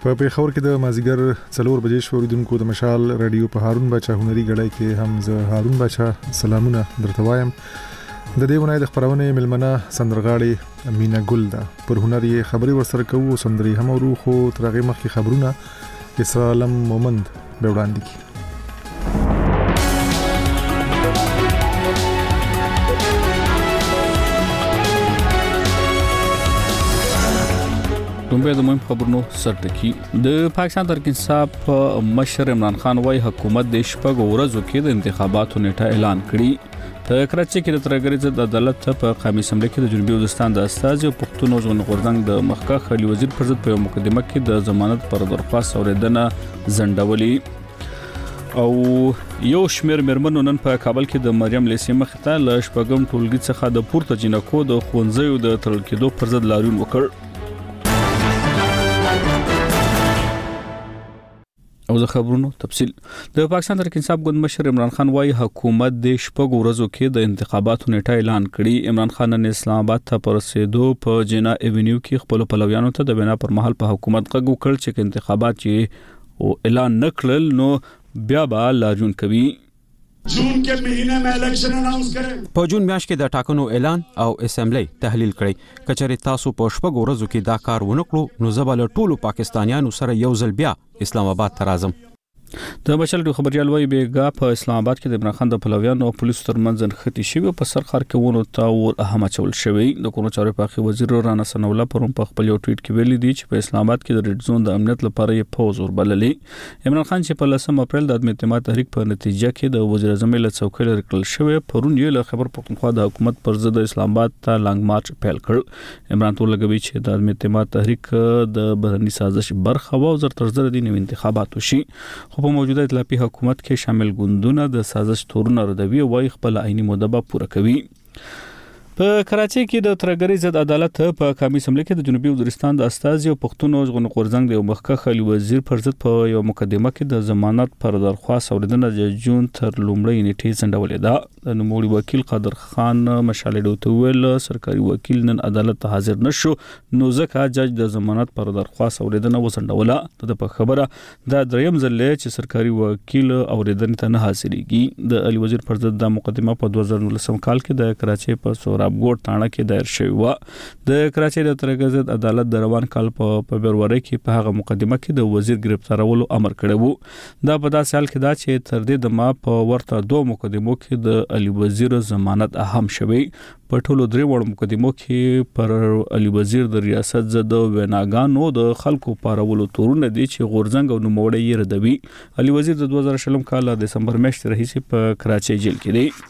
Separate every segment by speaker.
Speaker 1: په پیښور کې د مازیګر 4 بجې شوریدونکو د مشال رادیو په هارون بچا هنري غړای کې هم زه هارون بچا سلامونه درته وایم. د دې ونای د خبرونه ملمنه سندرغاړي مینا ګل ده. پر هنري خبري ورسره کوو سندري هم ورو خو ترغه مخکې خبرونه اسرالم مومند به وړاندې کی.
Speaker 2: دومره د مهم خبرونو سرټکی د پاکستان تحریک انصاف مشر عمران خان وايي حکومت د شپږ ورځو کې د انتخاباتو نیټه اعلان کړي. په کراچۍ کې د ترګری ضد عدالت په قومي اسمبلی کې د جنوبي وزیرستان د استازي او پښتون ژوند غورځنګ د مخکښ خالي وزیر پر ضد په مقدمه کې د ضمانت پر درخواست اوریدنه ځنډولې او یو شمیر مرمنو نن په کابل کې د مریم لیسې مخ ته ل شپږم ټولګي څخه د پورته جنکو د خونځیو د تړل کېدو پر ضد لاریون وکړ. او د خبرونو تفصیل د پاکستان تحریک انصاف ګوند مشر عمران خان وايي حکومت د شپږ ورځو کې د انتخاباتو نیټه اعلان کړي. عمران خان نن اسلام آباد ته پرسیدو په جنا ایونیو کې خپل پلویانو ته د بنا پر مهال په حکومت غږ وکړ چې انتخابات چې اعلان نکړل نو بیا به لاریون کوي.
Speaker 3: جون के महीने में इलेक्शन अनाउंस करें.
Speaker 4: په جون میاشت کې د ټاکنو اعلان او اسمبلی تحلیل کړي. کچېرې تاسو په شپږ ورځو کې دا کار ونکړو نو زبل ټولو پاکستانیانو سره یو ځل بیا اسلام آباد ته راځم.
Speaker 2: د بشل خبريال وای بیګا په اسلام آباد کې د عمران خان د پلویانو او پولیسو ترمنځ نښتې شوی په سر خار کې ونه تا ور اهمه چول شوی. د کونو چارې پاخي وزیر رانا سنولا پروم په خپل یو ټویټ کې ویلي دی چې په اسلام آباد کې د ریډ زون د امنیت لپاره یې پوز وربللې. عمران خان چې په 10 اپریل د عدم اعتماد تحریک په نتیجه کې د وزیر اعظم له څوکۍ لري کړل شوی پرون یې له خبر پښتونخوا د حکومت پر ضد اسلام آباد ته لانګ مارچ پیل کړ. عمران تور لګوي چې د عدم اعتماد تحریک د بهرني سازش برخه و او زر تر زر دي نو انتخابات وشي خو په موجوده اطلاعي حکومت کې شامل ګوندونه د سازش تورونه ردوي او خپل عیني موده پوره کوي. په کراچۍ کې د ترګری ضد عدالت په قومي اسمبلی کې د جنوبي وزیرستان د استازي او پښتون ژوند غورځنګ د مخکښ خالي وزیر پر ضد په یو مقدمه کې د ضمانت پر درخواست اوریدنه د جون تر لومړۍ نیټې ځنډولې ده. د نوموړي وکیل قادر خان مشالې دوته ویل سرکاري وکیل نن عدالت ته حاضر نشو نو ځکه جج د ضمانت پر درخواست اوریدنه وځنډوله. د خبره د دریم ځل چې سرکاري وکیل اوریدنه ته نه حاضرېږي. د علي وزیر پر ضد د مقدمه په 2019 کال کې د کراچۍ په سورابګوټ تانه کې دایر شوی و. د کراچۍ د ترګری ضد عدالت د روان کال په فبرवरी کې په هغه مقدمه کې د وزیر گرفتارولو امر کړی وو. دا په داسې حال کې دا چې تر دې د ما په ورته دوه مقدمو کې د علي وزیر ضمانت اهم شوی. په ټولو درې وړ مقدمو کې پر علي وزیر د ریاست ضد ویناګانو د خلکو پارولو تورونه دي چې غورځنګ او نوموړی یې ردوي. علي وزیر د 2020 کال د دسمبر میاشتې راهیسې په کراچۍ جیل کې دی.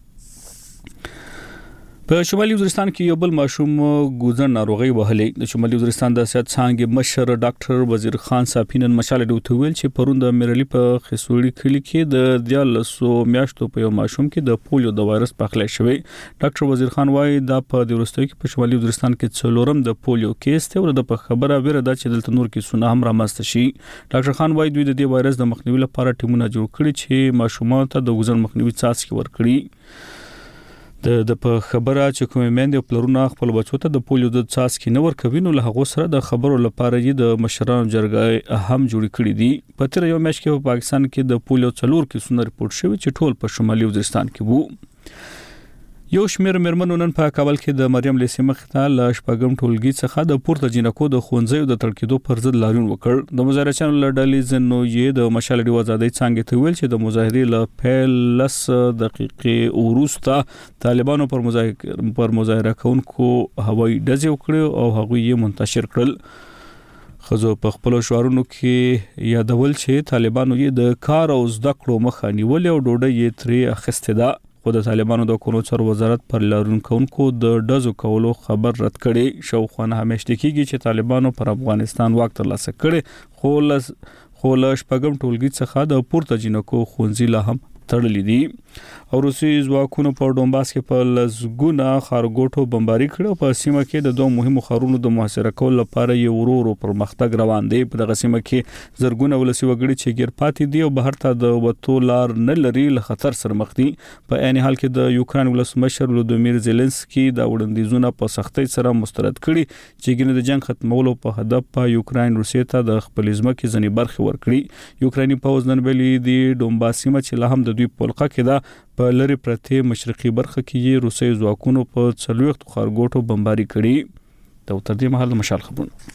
Speaker 2: په شمالي وزیرستان کې یو بل ماشوم ګوزن ناروغي وهلې. د شمالي وزیرستان د صحت څانګې مشر ډاکټر وزیر خان صافینن مشاله دوته ویل چې پروند میرلی په خسوړی کلی کې د 13 میاشتو په یو ماشوم کې د پولیو د وایرس پخلی شوی. ډاکټر وزیر خان وايي دا په دروستۍ کې په شمالي وزیرستان کې څلورم د پولیو کیس ته ورته په خبره ویره ده چې دلته نور کې سونه هم رامسته شي. ډاکټر خان وايي دوی د دې وایرس د مخنیوي لپاره ټیمونه جوړ کړي چې ماشومان ته د ګوزن مخنیوي څاڅکي ورکړي. د په خبره چې کومې مېندې پلرونه خپل بچو ته د پولیو د څاڅکي نه ورکوي نو له هغه سره د خبرو لپاره یې د مشرانو جرګه هم جوړ کړی دي. په تیر یو میاشت کې په پاکستان کې د پولیو 4 کیسونه ریپورت شوی چې ټول په شمالي وزیرستان کې وو. یو شمیر مرمنو نن په کابل کې د مریم لیسې مخ ته ل شپږم ټولګي څخه د پورته جنکو د خونځیو د تړکېدو پر ضد لاریون وکړ. د مظاهرچیانو له ډلې ځنو یې د مشال ډیو آزادۍ څنګه ته ویل چې د مظاهرې له پیل 10 دقیقې وروسته طالبانو پر مظاهره کوونکو هوایي ډزې وکړې او هغوی یې منتشر کړل. خزو په خپل شعارونو کې یادول چې طالبانو یې د کار او زده کړو مخه نیولې او ډوډۍ یې ترې اخیستې ده. خو د طالبانو د کونو څار وزارت پر لاریون کوونکو د ډزو کولو خبر رد کړي. شوخونه همیشته کیږي چې طالبانو پر افغانستان واک ترلاسه کړي خو له شپږم ټولګي څخه د پورته جنکو خونځي لا هم تړلې دي او روسي ځواکونو په ډونباس کې په لزګونه خارګوټو بمباري کړو په سیمه کې د دوه مهمو ښارونو د محاصره کولو لپاره یو ورو پرمختګ روان دی په دغه سیمه کې زرګونه ولسی وګړي چې ګیر پاتې دي او بهر ته د وټو لار نه لري له خطر سره مخ دي په عین حال کې د یوکرين ولسمشر ولودیمیر زيلنسکي د وړاندیزونو په سختۍ سره مسترد کړي چې ګینه د جنگ ختمولو په هدف په یوکرين روسیې ته د خپل ځمکې ځنی برخه ورکړي یوکراني پوځ نن ویلي دی ډونباس سیمه چې له هم د دوی پولقه کې ده په لری پرته مشرقي برخه کې روسي ځواکونو په 40 خارګوټو بمباري کړي د تر دې مهال مشال خبرونه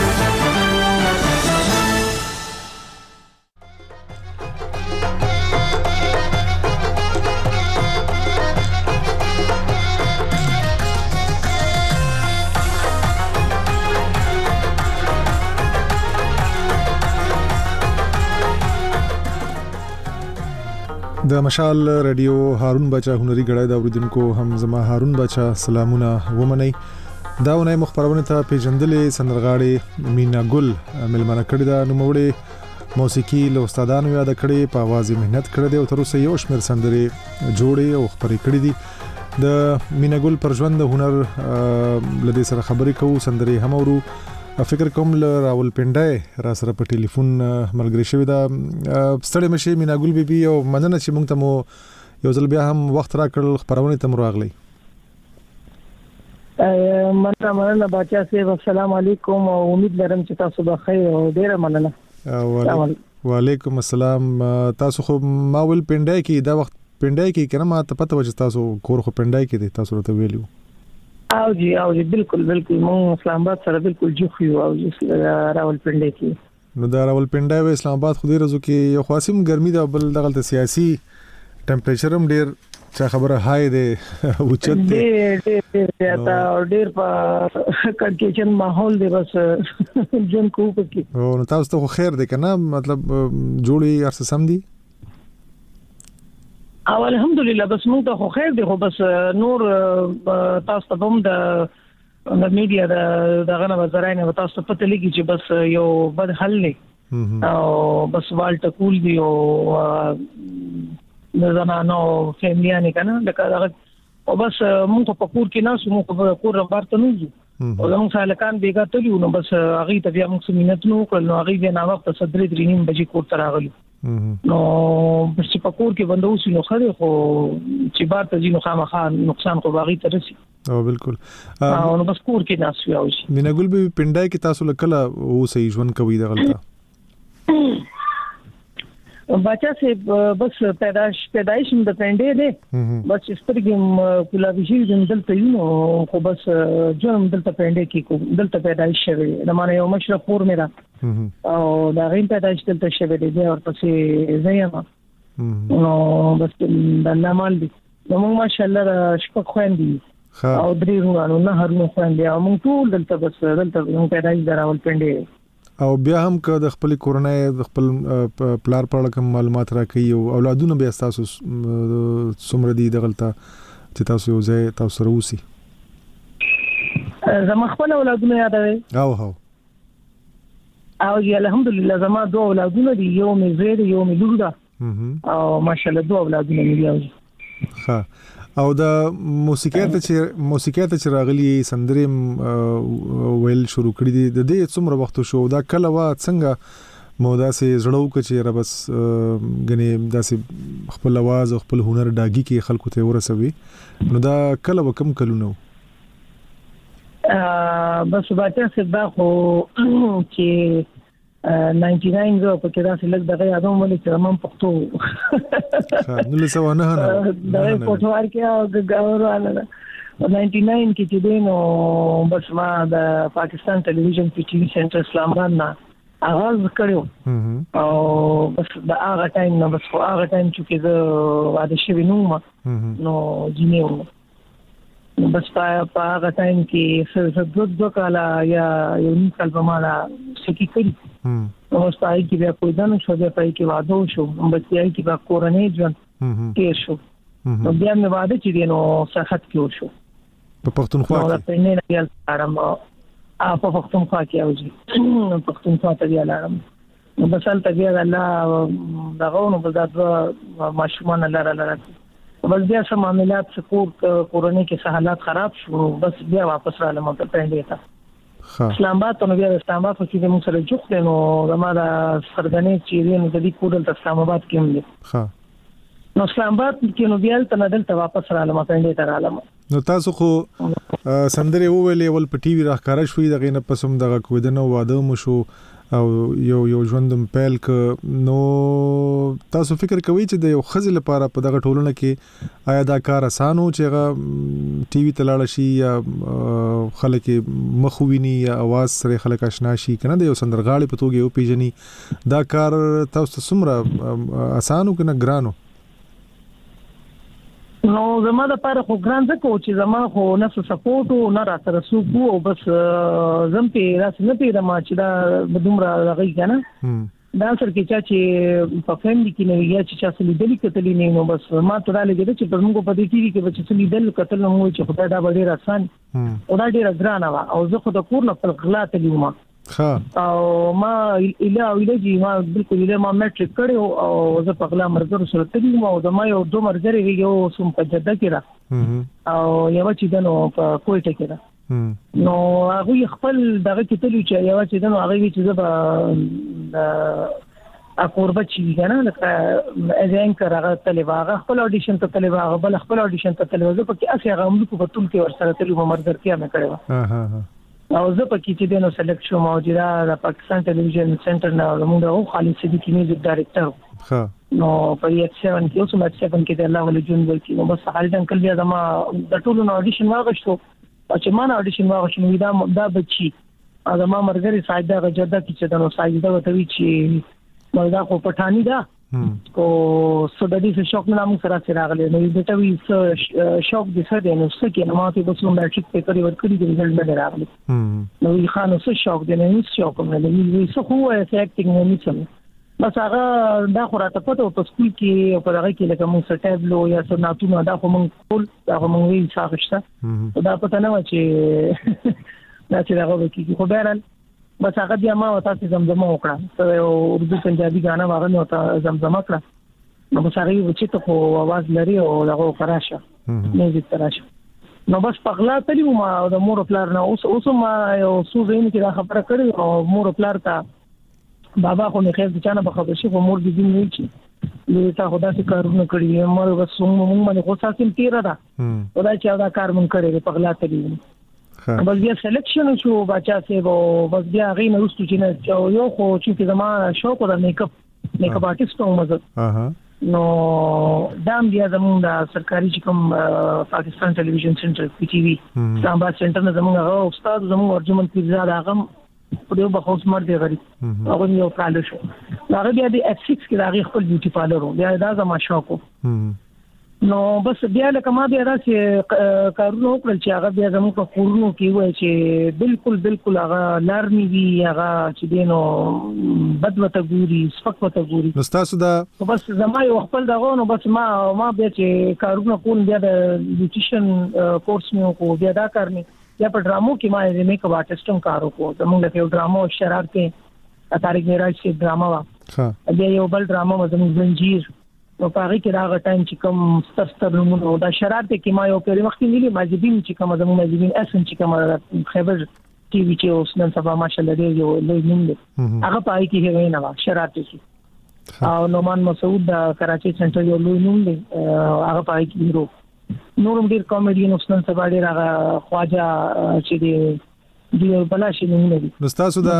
Speaker 1: د مشال رادیو هارون بچا هنري غړای دا اوریدونکو هم زما هارون بچا سلامونه ومني دا ونې مخبرونه ته پیژندلې سندرغاړي مینا ګل ملمنه کړی دا نوموړي موسیقي له استادانو یاد کړي په आवाज مهنت کړی دی او تر اوسه یو شمېر سندري جوړي او خبرې کړې دي د مینا ګل پر ژوند هنر لدې سره خبرې کوو سندري هم ورو فکر کوم ل راول پنډای را سره په ټلیفون ملګری شوی دا ستړي مشي مینا ګل بیبي او مننه چې مونږ ته مو یو ځل بیا هم وخت را کړل خبرونه ته راغلی
Speaker 5: مننه بچا سي السلام علیکم او امید لرم چې تاسو به خیر او ډیره مننه
Speaker 1: وعلیکم السلام تاسو خو ماول پنډای کې دا وخت پنډای کې کنه ما ته پته و چې تاسو کور خو پنډای کې دي تاسو ته ویلو
Speaker 5: او جی بالکل مو اسلام آباد سره بالکل جوخیو او راول پنډای کې
Speaker 1: نو دا راول پنډای و اسلام آباد خو دې رزو کې یو خاصم ګرمي دا بل دغه سیاسي ټمپریچر هم ډیر چا خبره هاي دی اوچت دی
Speaker 5: زیاته او ډیر په کنډیشن ماحول دی بس جن کو پکې
Speaker 1: او نو تاسو ته خیر دی کنه مطلب جوړي ارس سم دی
Speaker 5: او الحمدلله بس موږ ته خو خیر دی خو بس نور تاسو ته هم د میډیا د غنه وزراینه تاسو ته پته لګی چې بس یو بد حل نه او بس والټ کول دی او د زنانو فیملیانه کنه لکه او بس موږ په کور کې ناسو موږ په کور راځو او موږ سالکان بیګا تلو نو بس هغه ته بیا موږ سمینت نو کړل نو هغه بیا ناوخت صدرې درینیم بجې کور ته راغلو نو بس په کور کې بندوسی نو خره خو چې بار ته ځینو خامخا نقصان خو باغی ته رسی
Speaker 1: او بالکل
Speaker 5: نو بس کور کې ناس ویاو شي
Speaker 1: مینا ګل به پنډای کې تاسو لکله او صحیح ژوند کوي دا غلطه
Speaker 5: بچا سے بس پیدائش د پنډې ده بس سترګم کولابي شي دلته یو خو بس جوړم دلته پنډې کې کو دلته پیدائش شوی د معنی یو مشرف پور میرا او دا غین پیدائش دلته شوی دی او پسې زیما نو بس د نامال دي نو ماشاءالله شپه خويندې او درې روانو نه هرنو خويندې او موږ ټول دلته بس دلته پیدائش دراول پنډې
Speaker 1: او بیا هم که د خپل کورنۍ د خپل پلار په اړه کوم معلومات راکړي او اولادونه بیا تاسو څومره دي دغلطه چې تاسو یو ځای تاسو سره وسی
Speaker 5: زما خپل اولادونه یادوي
Speaker 1: او
Speaker 5: الحمدلله زما دوه اولادونه دي یو مې زوی یو مې لور ده او ماشاءالله دوه اولادونه مې دي
Speaker 1: ها او د موسیقي ته چې راغلي سندریم ویل شروع کړی دي د دې څومره وخت شو دا کله وا څنګه مودا سي زړو کچې را بس غني داسې خپل आवाज او خپل هنر ډاګي کې خلکو ته ورسوي نو دا کله وکم کلونو
Speaker 5: بس باته صدا خو چې 99 زو په کې راځي لږ دغه یادوم ولې چې زمون پښتو
Speaker 1: نو له سوانه نه
Speaker 5: دا په توار کې او ګاورانه 99 کې چې دینو بس ما د پاکستان ټلویزیون په ټي وي سنټر اسلام آباد نه اغاز کړو او بس د هغه ټایم نه بس هغه ټایم چې زه واده شوی نو جنیو بس په هغه ټایم کې څه دوه کاله یا یو نیم کال په معنا سکی کړی نو ستای کې بیا کوی دنه شو بیا پای کې واده شو بس یې کې با کورنۍ ژوند کې شو نو بیا مې واده چې دینو صحت کې شو
Speaker 1: په پښتونخوا
Speaker 5: کې په نه نه آرام په پښتونخوا کې اوځي پښتونخوا ته دی آرام بس هل تبي الله دغونو بذات ماشومان لاره بس بیا سم معاملات سپورت کورونی کې سہالات خراب شو بس بیا واپس را لمه پېندې تا اسلام آباد ته بیا اسلام آباد کې موږ سره جوخت نو زموږ سرګنې چې نو د دې کودل ته اسلام آباد کې هم نو اسلام آباد کې نو بیا ته ندل ته واپس را لمه پېندې ته را لمه
Speaker 1: نو تاسو خو سندره وویلې ول په ټي وي راخاره شوې دغه نه پسوم دغه کویدنه واده مو شو او یو ژوندم پیل ک نو تاسو فکر کوئ چې د یو خزل لپاره په دغه ټولنه کې آیا دا کار اسانو چې هغه ټي وي تلاړ شي یا خلک مخویني یا आवाज سره خلک آشنا شي کنه د یو سندرغاړي په توګه یو پیژني دا کار تاسو څومره اسانو کنه ګرانو
Speaker 5: نو زما د پاره خو ګران ځکه چې زما خو نه سپورټ او نه را سره سوق او بس زم په راس نه پیرم چې دا بدومره راغی کنه دا سر کې چې په فیملی کې نه یا چې چا سلیدلی کتلی نه نو بس ما ته را لګیږي چې په موږ په دې کې چې چې سلیدل کتل نو چې خدای دا ډېر آسان او دا ډېر ګران و او زه خو د کور نه په غلا تلم او ما الهجی ما بالکل له ما میټریک کړو او زه په غلا مرګ سره تلم او زما یو دوه مرګري یو سم په جده کې را او یو چې دنو په کوټه کې را نو هغه خپل دغه کتلو چې یو چې دنو هغه چې زه اقربت چې کنه لکه اذن کرغه طالبه خپل اډیشن ته طالبه بل خپل اډیشن ته طالبه زه پکې اسی هغه موږ په ټول کې ورسره تلو مرګر کې مې کړو او زه پکې چې دنو سلیکټ شوم او د پاکستان ټلویزیون سنټر نه موږ خالد صدیقی میوزیک ډایرکټر نو په یو 7 کې اوس مې 7 کې د الله ولې جون ورکی نو بس خالد انکل بیا زما د ټولو اډیشن واغښتو چې ما اډیشن واغښتو دا بچي زما مرګري ساجده غجدا کې چې دنو ساجده وتوي چې مردا خو پټانی دا کو سودادي څه شوق نه موږ سره راغلی نو دې ته وی شوق دې څه دی نو څه کې نو ماته بس موږ چې په کړي ورکړي د رزلټ نه راغلی نو یې خانو څه شوق دی نه شوق نه دی وی څه هو اکټینګ نه نشم بس هغه دا خو راته پته په سکول کې او په هغه کې لکه موږ سټیبلو یا سناتونه دا خو موږ ټول دا خو موږ یې څاغشته دا پته نه و چې دا چې هغه کې خو بیرل بس هغه بیا ما وتا چې زمزمه وکړه او اردو پنجابي غانا واغنه وتا زمزمه کړه نو بس هغه چې ته خو आवाज لري او هغه فراشه میوزیک فراشه نو بس پغلا تلی ما د مور پلار نه اوس ما یو څو زین کې دا خبره کړې او مور پلار ته بابا خو نه خیر ځانه په خبر شي مور دې دین وی چې نو تا خدا څخه کارونه کړی مور بس موږ باندې خو ساتم تیر ده خدا چې دا کار مونږ کړی پغلا تلی بس بیا سلیکشن شو بچا سه وو بس بیا غي نه رستو چې نه یو خو چې زما شوق د میک اپ آرټیست او مزه نو دام بیا زموږ د سرکاري چې کوم پاکستان ټلویزیون سنټر پی ټي وی اسلام آباد سنټر نه زموږ استاد زموږ ارجمن پیرزاد هغه په یو بخوس مر دی غری هغه یو پلان شو هغه بیا د اف 6 کې هغه خپل بیوټي پارلر بیا دا زما شوق نو بس بیا لکه ما بیا راځي کارونه وکړل چې هغه بیا زموږ په کورونو کې وای چې بالکل هغه لارنی وی هغه چې دینو بدوته ګوري سپکوته ګوري
Speaker 1: نو تاسو دا
Speaker 5: بس زما یو خپل دغه نو بس ما بیا چې کارونه کول بیا د نیوټریشن کورس مې کو بیا دا کارنی یا په ډرامو کې ما یې میک اپ آرټیسټم کارو کو زموږ یو ډرامو شرارت کې طارق معراج سے ډراما وا بیا یو بل ډراما زموږ زنجیر نو پاره کې راغی ټایم چې کوم ستر نمونه دا شرارت کې ما یو پیر وخت نیلی ماجبین چې کوم زموږ ماجبین اسن چې کوم خبر ټي وی چې اوس نن سبا ماشاءالله دې یو لوی نوم دی هغه پای کې هیوی نه شرارت کې او نومان مسعود د کراچي سنټر یو لوی نوم دی هغه پای کې هیرو نورم ډیر کامیډین اوس نن سبا ډیر هغه خواجه چې دی بلاشي نه دي
Speaker 1: نو تاسو دا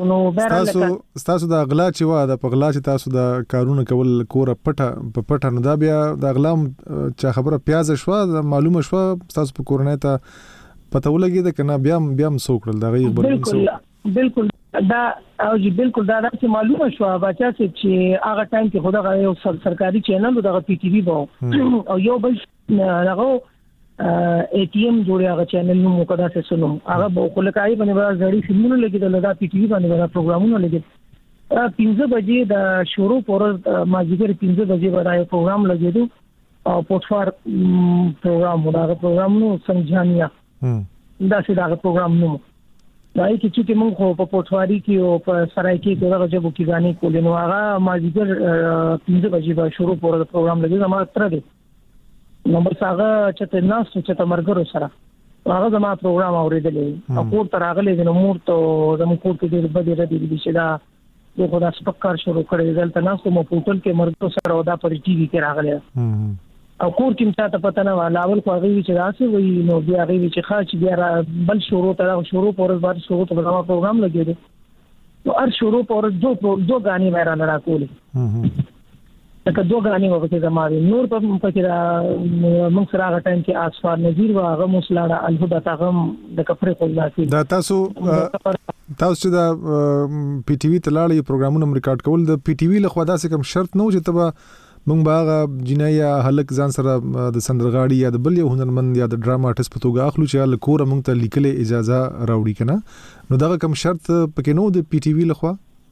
Speaker 1: تاسو دا غلا چې وا د پغلا چې تاسو دا کارونه کول کوره پټه نو دا بیا د غلام چا خبره پیاز شو معلومه شو تاسو په کورنۍ ته پته ولګی دا کنه بیا سوکړل دا غي
Speaker 5: بالکل دا او جی بالکل دا چې معلومه شو بچا چې هغه ټایم کې خدای یو سرکاري چینل د پی ټی وی وو او یو بل هغه ای ټی ایم جوړه هغه چینل نو مقدس سنوم هغه په خلکای باندې ورځړي فلمونه لګیدل دا پی ټی وی باندې پروګرامونه لګیدل 15 بجې د شروع پر ماجیګر 15 بجې ورای پروګرام لګیدو او پټفار پروګرام دا پروګرام نو سمجھانیا دا چې دا پروګرام نو دای کی چې موږ خو په پټواری کې او په سرای کې دغه جبو کې غاني کولې نو هغه ماجیګر 5 بجې به شروع پور پروګرام لګي زما تر دې نمبر څنګه چې ناس چې تمرګرو سره هغه زما پروګرام اوریدلې او کور تر هغه د نمور ته زموږ کور کې د بده ردی دي چې دا دغه د سپکار شروع کړی دلته ناس مو پورتل کې مرګ سره ودا پر ټي وي کې راغله او کور کې مته پته نه ولاول خو هغه چې راسي وي نو بیا هغه چې خاص بیا بل شروع پورز بار شروع ته زما پروګرام لګیږي نو هر شروع پورز دو غاني مې را کولې لکه دوه غاني وکړه زماري نور په کې موږ سره هغه ټایم کې اسفار نذیر و هغه مسلاړه الهدى تاغم د کفر قلاتي
Speaker 1: دا تاسو چې دا پی ټي وی تلاړی پروګرامونه ریکارډ کول د پی ټي وی له خوا داسې کوم شرط نه و چې تبا موږ باغ جنایا هلک ځان سره د سندرغاړي یا د بل یو هنرمند یا د ډراما آرټست په توګه اخلو چې له کور موږ ته لیکلې اجازه راوړي کنه نو دا کوم شرط پکې نو د پی ټي وی له خوا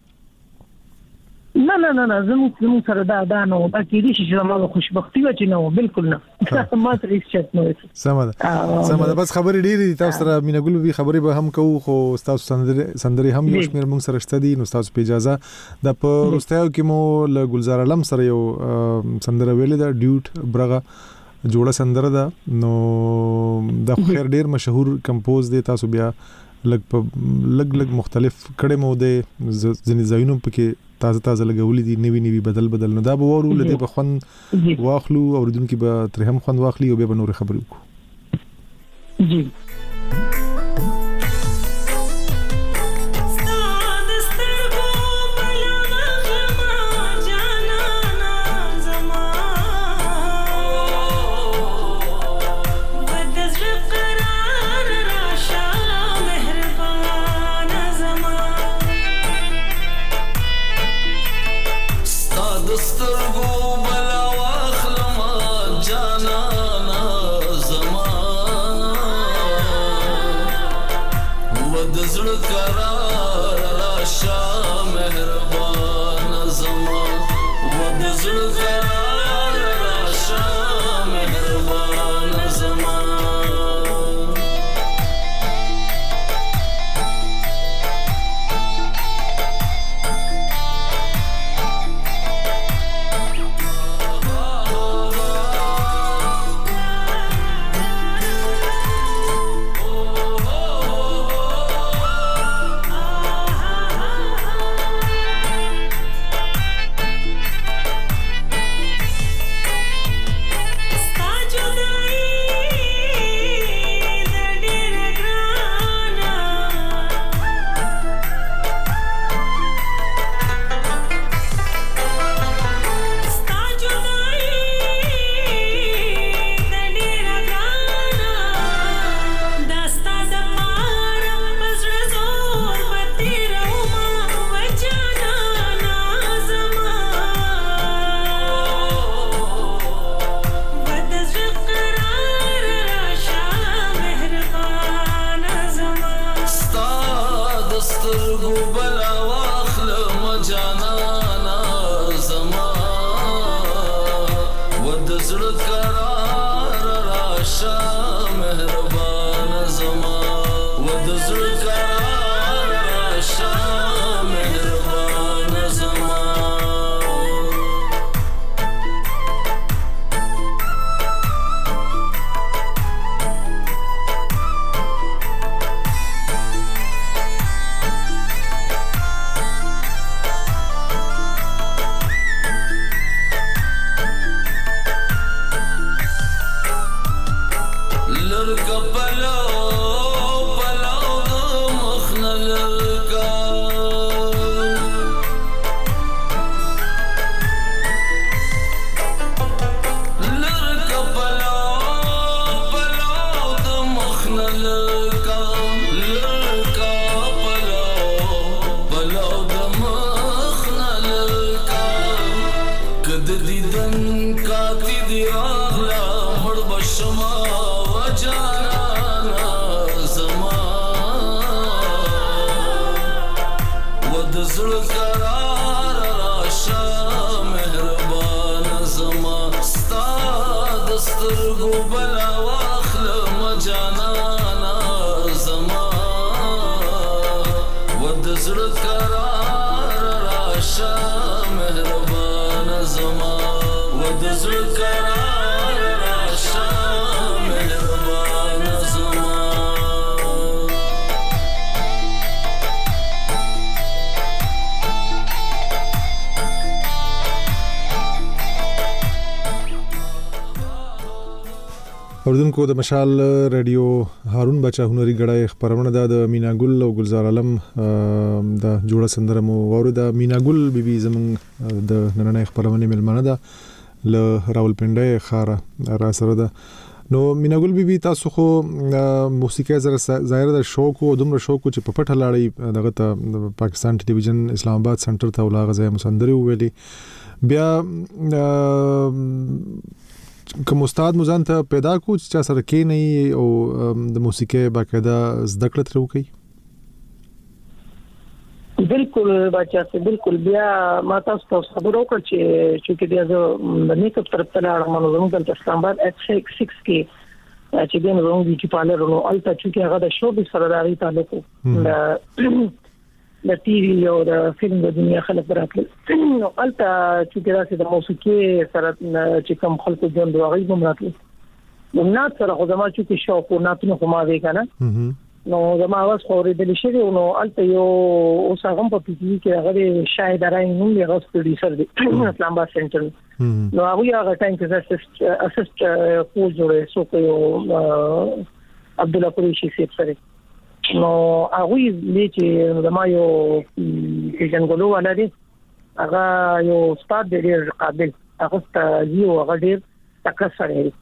Speaker 5: نه زموږ سره دا نو دا کې دي چې زموږ خوشبختی و چې نو بالکل نه ما ته هیڅ شرط نه وي
Speaker 1: سمه ده بس خبرې ډېرې دي تاسو سره مینګل وی خبرې به هم کوو خو تاسو سندري هم یو شمیر موږ سره شته دي نو تاسو په اجازه د پروستیو کې مو له گلزار علم سره یو سندره ویلې ده ډیوټ برغه جوړه سندره ده نو د خیر ډېر مشهور کمپوز دی تاسو بیا لګ مختلف کړه مو ده ځنې ځایونو پکې تازه لګولې دي نوی بدل نو دا به ورو لته په خوان واخلو اوریدونکو به تر هم خوان واخلي او به نور خبرې وکړو
Speaker 5: جی
Speaker 6: زړه قرار راشه مهربان زما و د زړه قرار راشه مهربان زما
Speaker 1: اوردونکو د مشال رادیو هارون بچا هنري غړای خبرونه د مینا ګل او گلزار عالم د جوړه سندره مو ورده مینا ګل بیبي زمون د نننې خبرونه ملمنه ده ل راولپنډي خاره را سره ده نو مینا ګل بیبي تاسو خو موسیقي زره ظاهر د شوق او دومره شوق چې په پټه لاړی دغه ته پاکستان ټلویزیون اسلام آباد سنټر ته ولاغه مسندري ویلي بیا کوم استاد مزان ته پیدا کو چې سره کې نه او د موسیقي باقاعده زده کړه تر وکي
Speaker 5: بالکل بچا سه بالکل بیا ما تاسو ته خبرو کړ چې بیا زه د میکاپ طرف ته لاړم نو زموږ د اسلام آباد X6 کې چې دین روغ بیوټي پارلر نو البته چې هغه د شو به سره راغی تعلق د ټي وي او د فلم د دنیا خلک براتل نو البته چې دراسه د موسیقي سره چې کوم خلکو ژوند راغی کوم راتل نو نات سره خو زما چې شوق او ناتونه کومه وی کنه نو زما आवाज خوریدل شي نو البته یو اوس هغه په پی ټي کې هغه شاید راي نوم یې غوښ پروډوسر دی اسلام آباد سنټر نو هغه ټایم کې اسست کو جوړه سو کوي عبد الله قریشی سره نو هغه یې چې زما یو څنګهلو ولادي هغه یو استاد دی قابل هغه یو هغه ډیر تکسره او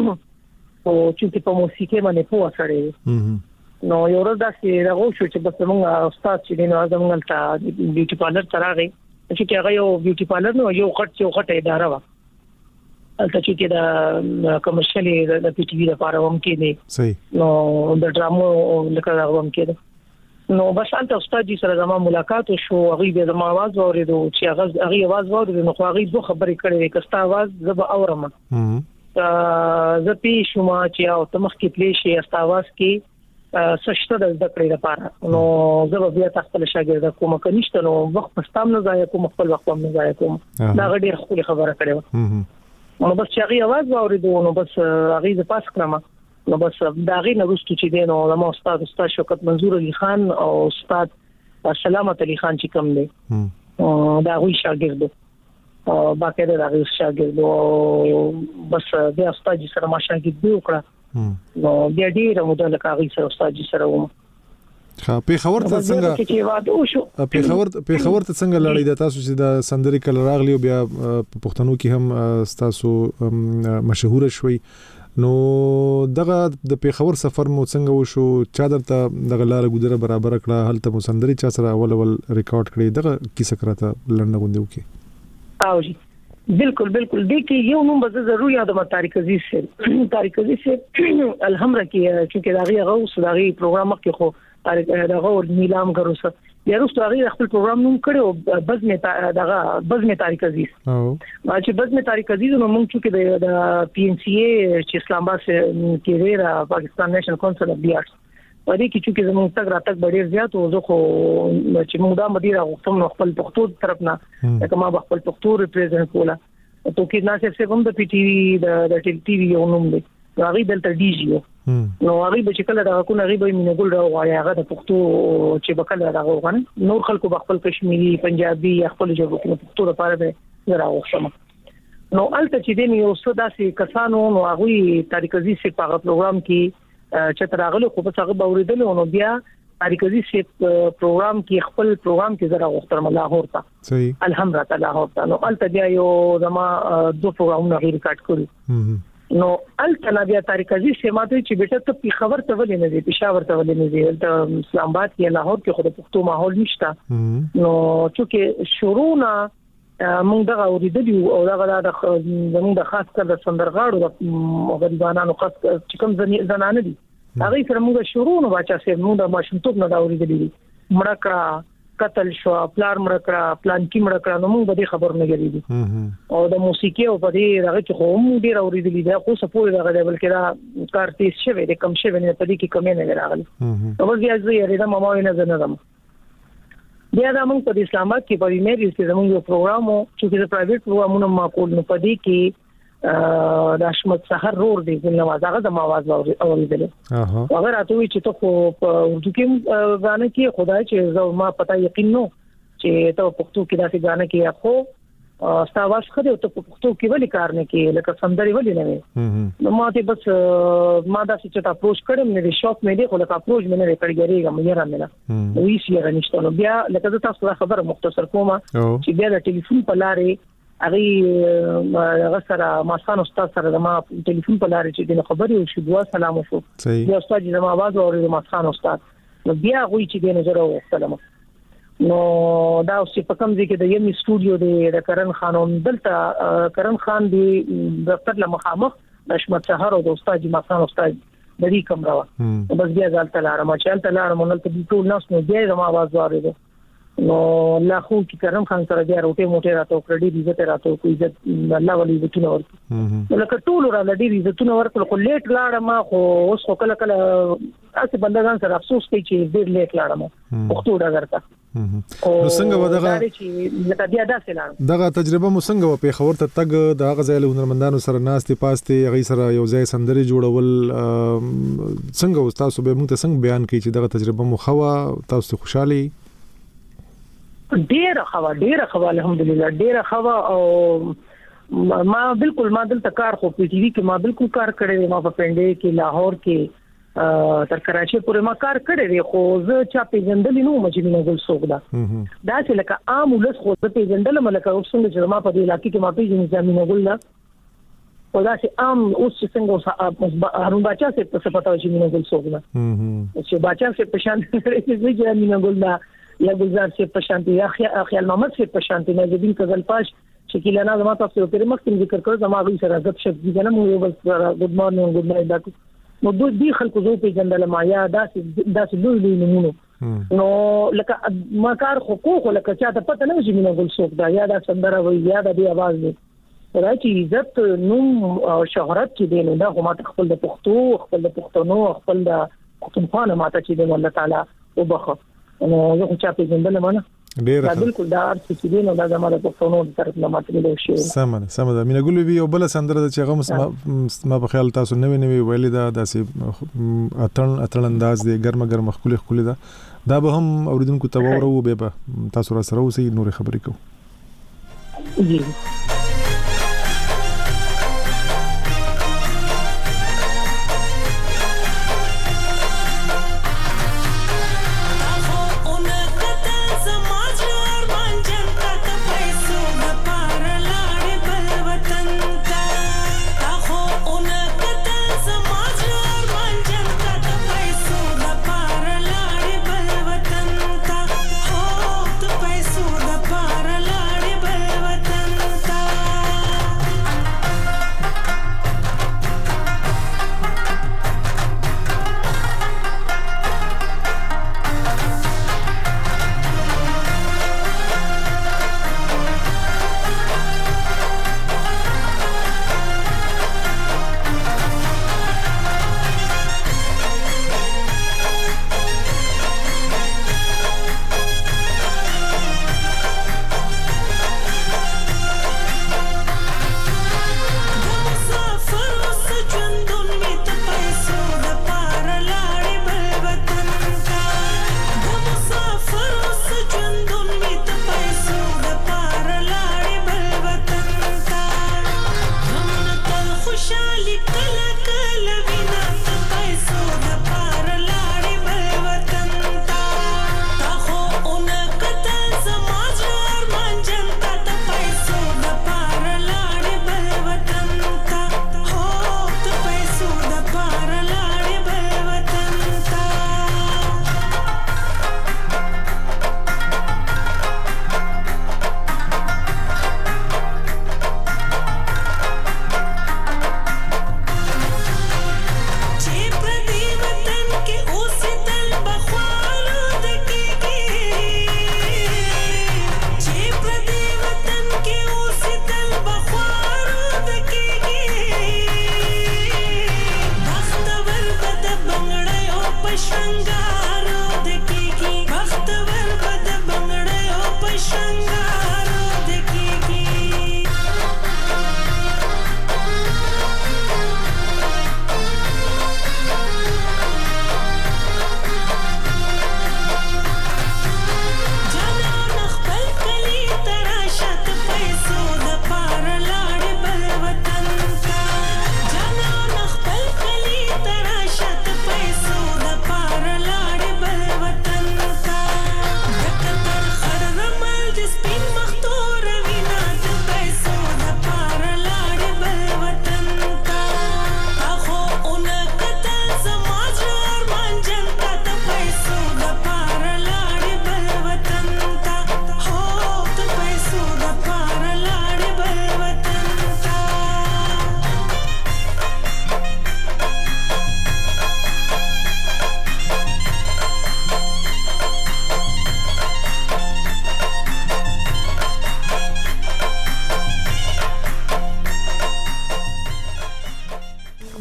Speaker 5: چې په موسیقي باندې پوه سره نو یو ورځ داسې راغو شو چې بس موږ استاد چې نو زمونږ ته بیوټي پارلر تراغی چې هغه یو بیوټي پارلر نو یو غټ اداره و البته چې دا کمرشلي د پی ټي وی لپاره هم کې دي
Speaker 1: صحیح
Speaker 5: نو د ډرامو لکه هغه هم کې دي نو بس البته استاد جی سره زما ملاقات شو هغه به زما आवाज اوریدو چې هغه आवाज اوریدو نو هغه دوه خبرې کړې کستا आवाज زب اورم زه پی شوما چې او تمخ کې پلی شي استا आवाज کې سشته د ذکر لپاره نو زه بیا تاسو شاګرد کوم کنيشته نو وخت پستام نه ځای کوم خپل وخت نه ځای کوم دا غډي خپل خبره کړو نو بس چې هغه आवाज اوریدو نو بس هغه د پاس کړم نو بس دا غي نه رښتو چې دینو زمو استاد شوکت منظور علي خان او استاد سلامت علي خان چې کوم دی دا غوي شاګرد باقاعده دا غوي شاګرد بس بیا استاد سره ما شاګرد وکړه نو بیا ډیر موده لکه هغه سره استاد سره وم
Speaker 1: په خبر ته څنګه په خبر ته څنګه لړۍ د تاسو چې د سندري کل راغلی بیا په پښتنو کې هم تاسو مشهور شوي نو دغه د پیښور سفر مو څنګه وشو چا درته دغه لار ګذره برابر کړه هلته مو سندري چا سره اول ریکارډ کړی دغه کیسه کراته لړنه غوندو کې
Speaker 5: او جی بالکل دې کې یو نوم به ضروري یاد ما طارق عزیز سے الحمرا کې چې داغي غوث داغي پروګرام کې خو طارق دغه نیلام غروسه بیا وروسته هغه خپل پروګرام نوم کړو بزمه طارق عزیز چې بزمه طارق عزیز نو موږ چې د پی ان سی ای چې اسلام آباد کې ریرا پاکستان نېشنل کونسل اف دی آرټس په دې کې چې زموږ تک راتک ډېر زیات او زه خو چې موږ دا مدیر غوښتم نو خپل پښتو طرف نه کما خپل پښتو ریپرزینټ کولا تو کې نه صرف کوم د پی ټي وی د ټي وی یو نوم دی هغه دلته ډیجی نو هغه به چې کله دا کو نه غي به مینه ګل راوړی هغه د پښتو چې بکله راغون نور خلکو خپل کشمیری پنجابي خپل ژبه کې پښتو لپاره به راوښم نو البته چې دین یو څه داسې کسانو نو هغه طارق عزیز په هغه پروګرام کې چې تراغله خو په هغه باوریدل نو بیا طارق عزیز پروګرام کې خپل پروګرام کې زرا وخترم لاهور ته
Speaker 1: صحیح
Speaker 5: الحمدلله لاهور ته نو البته بیا یو زما دو پروګرامونه ریکارډ کړو نو البته بیا طارق عزیز ماته چې بیٹه ته په خبر ته ولې نه دی پېښور ته ولې نه دی اسلام آباد کې لاهور کې خو د پښتو ماحول نشته نو چې شروعنا موږ دا اوریدلی او دا زموږ د خاص کر د سندرغاړو د غریبانو خاص چې کوم زنانه دي هغه سره موږ شروع نو باچا سره موږ د ماشومتوب نه دا اوریدلی مړکړه قتل شو پلار مړکړه پلان کې مړکړه نو موږ به خبر نه غریدي او د موسیقي او په دې هغه چې خو موږ ډیر اوریدلی دا خو سپور دا غوډل کې دا کار تیز شوی د کم شوی نه په دې کې کم نه راغلی نو بیا زه یې دا ماما نه زنه بیا دا موږ په اسلام آباد کې په میریز کې زموږ یو پروګرام چې د پرایویټ پروګرامونو ما کول نو پدې کې د احمد سحر رور دی نواز هغه د आवाज اوریدل هغه راته وی چې ته په اردو کې غانې کې خدای چې ما پتا یقین نو چې ته پښتو کې داسې غانې کې اخو استاواز خره ته پښتو کې ولې کار نه کې لکه سندري ولې نه وي نو ما ته بس ما دا چې تا اپروچ کړم نه شاپ مې دی خو لکه اپروچ مې نه کړګریږم مې را نه نو هیڅ یې نشته نو بیا لکه تاسو خبره مختصر کومه چې بیا د ټلیفون په لارې هغه سره ماسان استاد سره ما ټلیفون په لارې چې د خبرې او شو سلام وشو بیا استاد د आवाज اورې ماسان استاد نو بیا غوي چې د نظر وختلم نو دا چې په کوم ځای کې د یمي سټوډیو د کرن خانم دلته کرن خان دی دفتر له مخامخ د احمد سحر او د استاد ماسان استاد د دې کمره و بس بیا ځل تلاره ما چې تلاره مونږ ته ټول ناس نو بیا د आवाज اورېدو نو الله خو کې کرن خان سره بیا روټه موټه راته کړې دې ته راته کوئی عزت الله ولي وکړو ورته لکه ټول را لدی عزتونه ورته خو لیټ لاړم ما خو اوس خو کله تاسو بندگان سره افسوس کوي چې ډېر لیټ لاړم پښتو ډاګرته
Speaker 1: نو څنګه ودغه دغه تجربه مو څنګه په خبر ته تګ د هغه ځای له هنرمندانو سره ناستې پاستې هغه سره یو ځای سندري جوړول څنګه تاسو به موږ ته څنګه بیان کړئ چې دغه تجربه مو خوا تاسو خوشالي
Speaker 5: ډېر خوا الحمدلله ډېر خوا او ما بالکل ما دلته کار خو په ټي وي کې ما بالکل کار کړی ما په پنډې کې لاهور کې تر کراچي پورې ما کار کړی خو زه چا پیژندل نو مجمنه ګل سوق دا چې لکه عام ولس خو زه پیژندل ملکه اوس څنګه ما په دې علاقې کې ما پیژنې زمينه ګل دا او دا چې عام اوس څنګه هارون بچا سے پتا چې مینه ګل سوق دا چې بچا سے پېښان چې زمينه ګل دا یا گلزار سے پشانتی یا خیال محمد سے پشانتی نازدین کزل پاش شکیلا ناز ما تاسو ته مخکې ذکر کړو زما غوي سره غب شپ دي نه مو بس ګډ مارنینګ ګډ نایټ دا نو دوی خلکو زو په جندل ما یا داس لوی نمونه نو لکه ما کار حقوق لکه چا ته پته نه چې مینه ګل سوق دا یا دا سندره وي یا د आवाज دی راځي عزت نوم او شهرت چې دی نو دا هم خپل د پښتو خپل د پښتنو خپل د پښتونخوا ماته چې دی الله تعالی وبخښه نو زه چا په ژوند نه مانه ډیر بالکل دا چې دی نو دا زموږ په فونو طرف نه ماته دی شي
Speaker 1: سمه مینه ګل وی او بل سندره چې هغه ما په خیال تاسو نوې ویلې دا داسې اتل انداز دی ګرمه خولي دا به هم اوریدونکو ته وورو به تاسو را سره اوسې نور خبرې کوو
Speaker 5: جی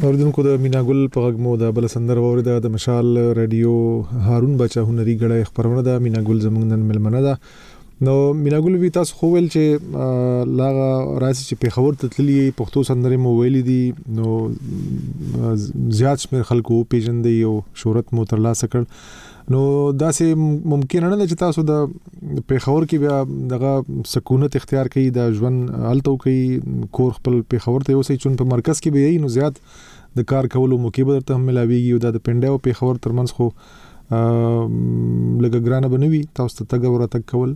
Speaker 1: اوردونکو د میناګل په غږ مو د بل سندر اوریدا د مشال رادیو هارون بچا هنري غړې خبرونه د میناګل زمونږ نن ملمنه ده. نو میناګل وی تاسو خو ویل چې لاغه راسي چې په خبر تتلی پښتو سندرې مو ویلې دي نو زیات شمیر خلکو پیژندې او شهرت مو ترلاسه کړ نو دا سه ممکن نه چې تاسو د په خبر کې بیا دغه سکونت اختیار کړئ د ژوند التو کوي کور خپل په خبر ته اوسې چون په مرکز کې به نو زیات د کار کولو موقع به درته ملاويږي او د پنده په خبر ترمنځ خو لګ ګرانه بنوي تاسو ته تګ ورته کول.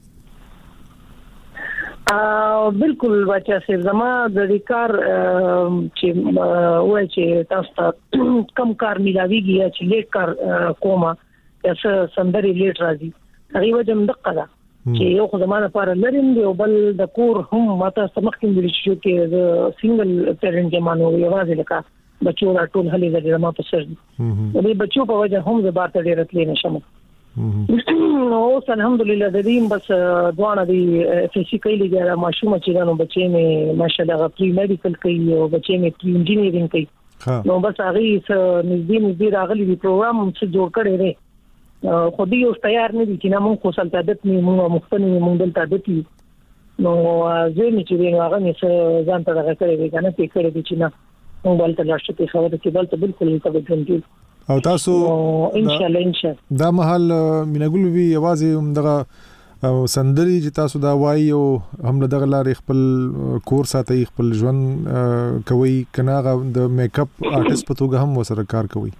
Speaker 5: بالکل بچا سره زما د کار چې وای چې تاسو کم کار ملاويږي یا چې لیټ کار کومه یا سندري لیټ راځي هغه وجه مدقه ده چې یو خو زمانه لپاره لرم دی او بل د کور هم ماته سمخکې د شو کې د سنگل پیرنټ جمانو یوازې لکه بچو را ټول هلي زما په سر دي د بچو په وجه هم زه بار ته ډیر تللی نشم نو الحمدلله د دې بس دوانه دی فزیکلی ګره ماشوم چې نو بچي مې ماشاءالله پری میډیکل کوي او بچي مې پری انجینیرینګ کوي نو بس هغه نږدې راغلي دی پروګرام څه جوړ کړی دی خو دې اوس تیار نه دي چې نه مونږ خو سلطه عادت نه مونږ مختنی مونږ دلته عادت نو زه نه چې هغه نه ځان ته راغلی دی کنه په کړی دي چې نه مونږ بلته لاشه په خبره کې بلته بالکل ته ګنجي
Speaker 1: او تاسو
Speaker 5: ان شاء الله
Speaker 1: دا محل میناګل وی یوازې دغه سندري چې تاسو دا وایي او هم دغه لارې خپل کور ساتي خپل ژوند کوي کناغه د میک اپ آرټیست په توګه هم وسره کار کوي.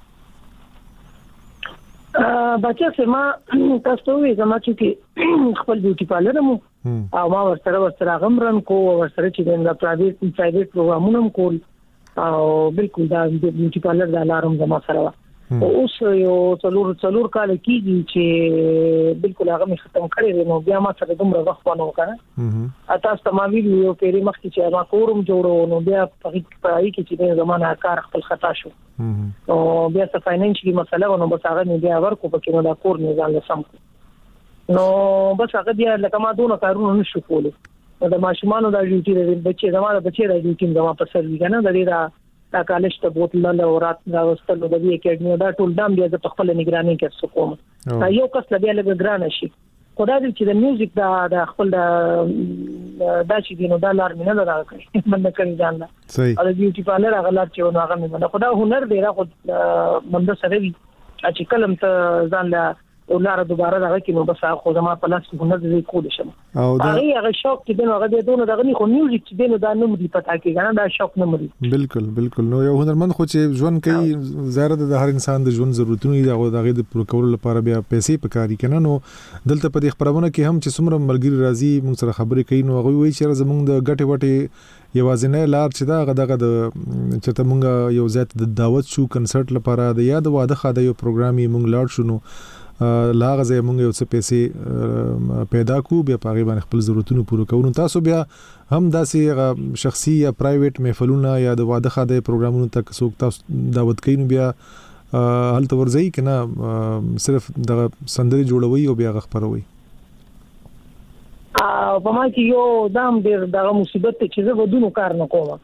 Speaker 5: بچا سما تاسو وی زما چې خپل بیوټي پارلر مو او ما ورسره غمرن کو ورسره چې د پرایویټ پروګرامونو کول او بالکل دا بیوټي پارلر د الارم زما سره اوس یو څلور کال کېږي چې بالکل هغه مې ختم کړی دی نو بیا ما سره دومره وخت ونه وکړه تاسو ته ما ویډیو پیری مخکې چې ما کورم جوړو نو بیا په کې چې زمانه کار خپل خطا شو او بیا څه فاینانشلی مسله نو بس هغه نه بیا ورکو پکې نو دا کور نه ځان لسم نو بس هغه بیا لکه ما دونه کارونه نشو کولای د ماشومان د ډیوټي د بچي زمانه بچي د ډیوټي زما په سر وی کنه د دې دا کالج ته بوتل له رات راوستلو د وی اکیډمي دا ټول دام بیا د خپل نگراني کې څه کوم یو کس لبیا لګ ګران شي خدای دې چې د میوزیک دا خپل دا چې دینو دا لار مینه نه راکړي مننه کوي ځان لا او د بیوټي پارلر هغه لار چې نو هغه مینه خدای هنر دی را خو منده سره وی چې کلم ته ځان لا ولاره دوباره دغه کې نو بس خو زما په لاس کې هنر دې کول شم او هغه شوق چې دغه دې دونه دغه نه خو میوزیک چې دینو دا نه مدي پتا کې کنه دا شوق نه مدي بالکل نو یو هنرمند خو چې ژوند کوي زیات د هر انسان د ژوند ضرورتونه دغه د پوره کولو لپاره بیا پیسې پکاري کنه نو دلته په دې خبرونه کې هم چې څومره ملګری راځي موږ سره خبرې کوي نو هغه وایي چې زمونږ د غټي وټي یوازینه لار چې دا دغه د چې ته مونږ یو ځات د دعوت شو کنسرت لپاره د یاد واده خاده یو پروګرام یې مونږ لاړ شو نو لاغه زې مونږ یو څه پیسې پیدا کو بیا پاره باندې خپل ضرورتونه پوره کوو تاسو بیا هم داسې شخصي یا پرایویټ محفلونه یا د واده خاده پروګرامونو تک څوک تاسو دعوت کین بیا هلته ورځي کنه صرف د سندري جوړوي او بیا خبروي په ما کې یو دام ډیر دغه مصیبت چې زه ودونو کار نه کوم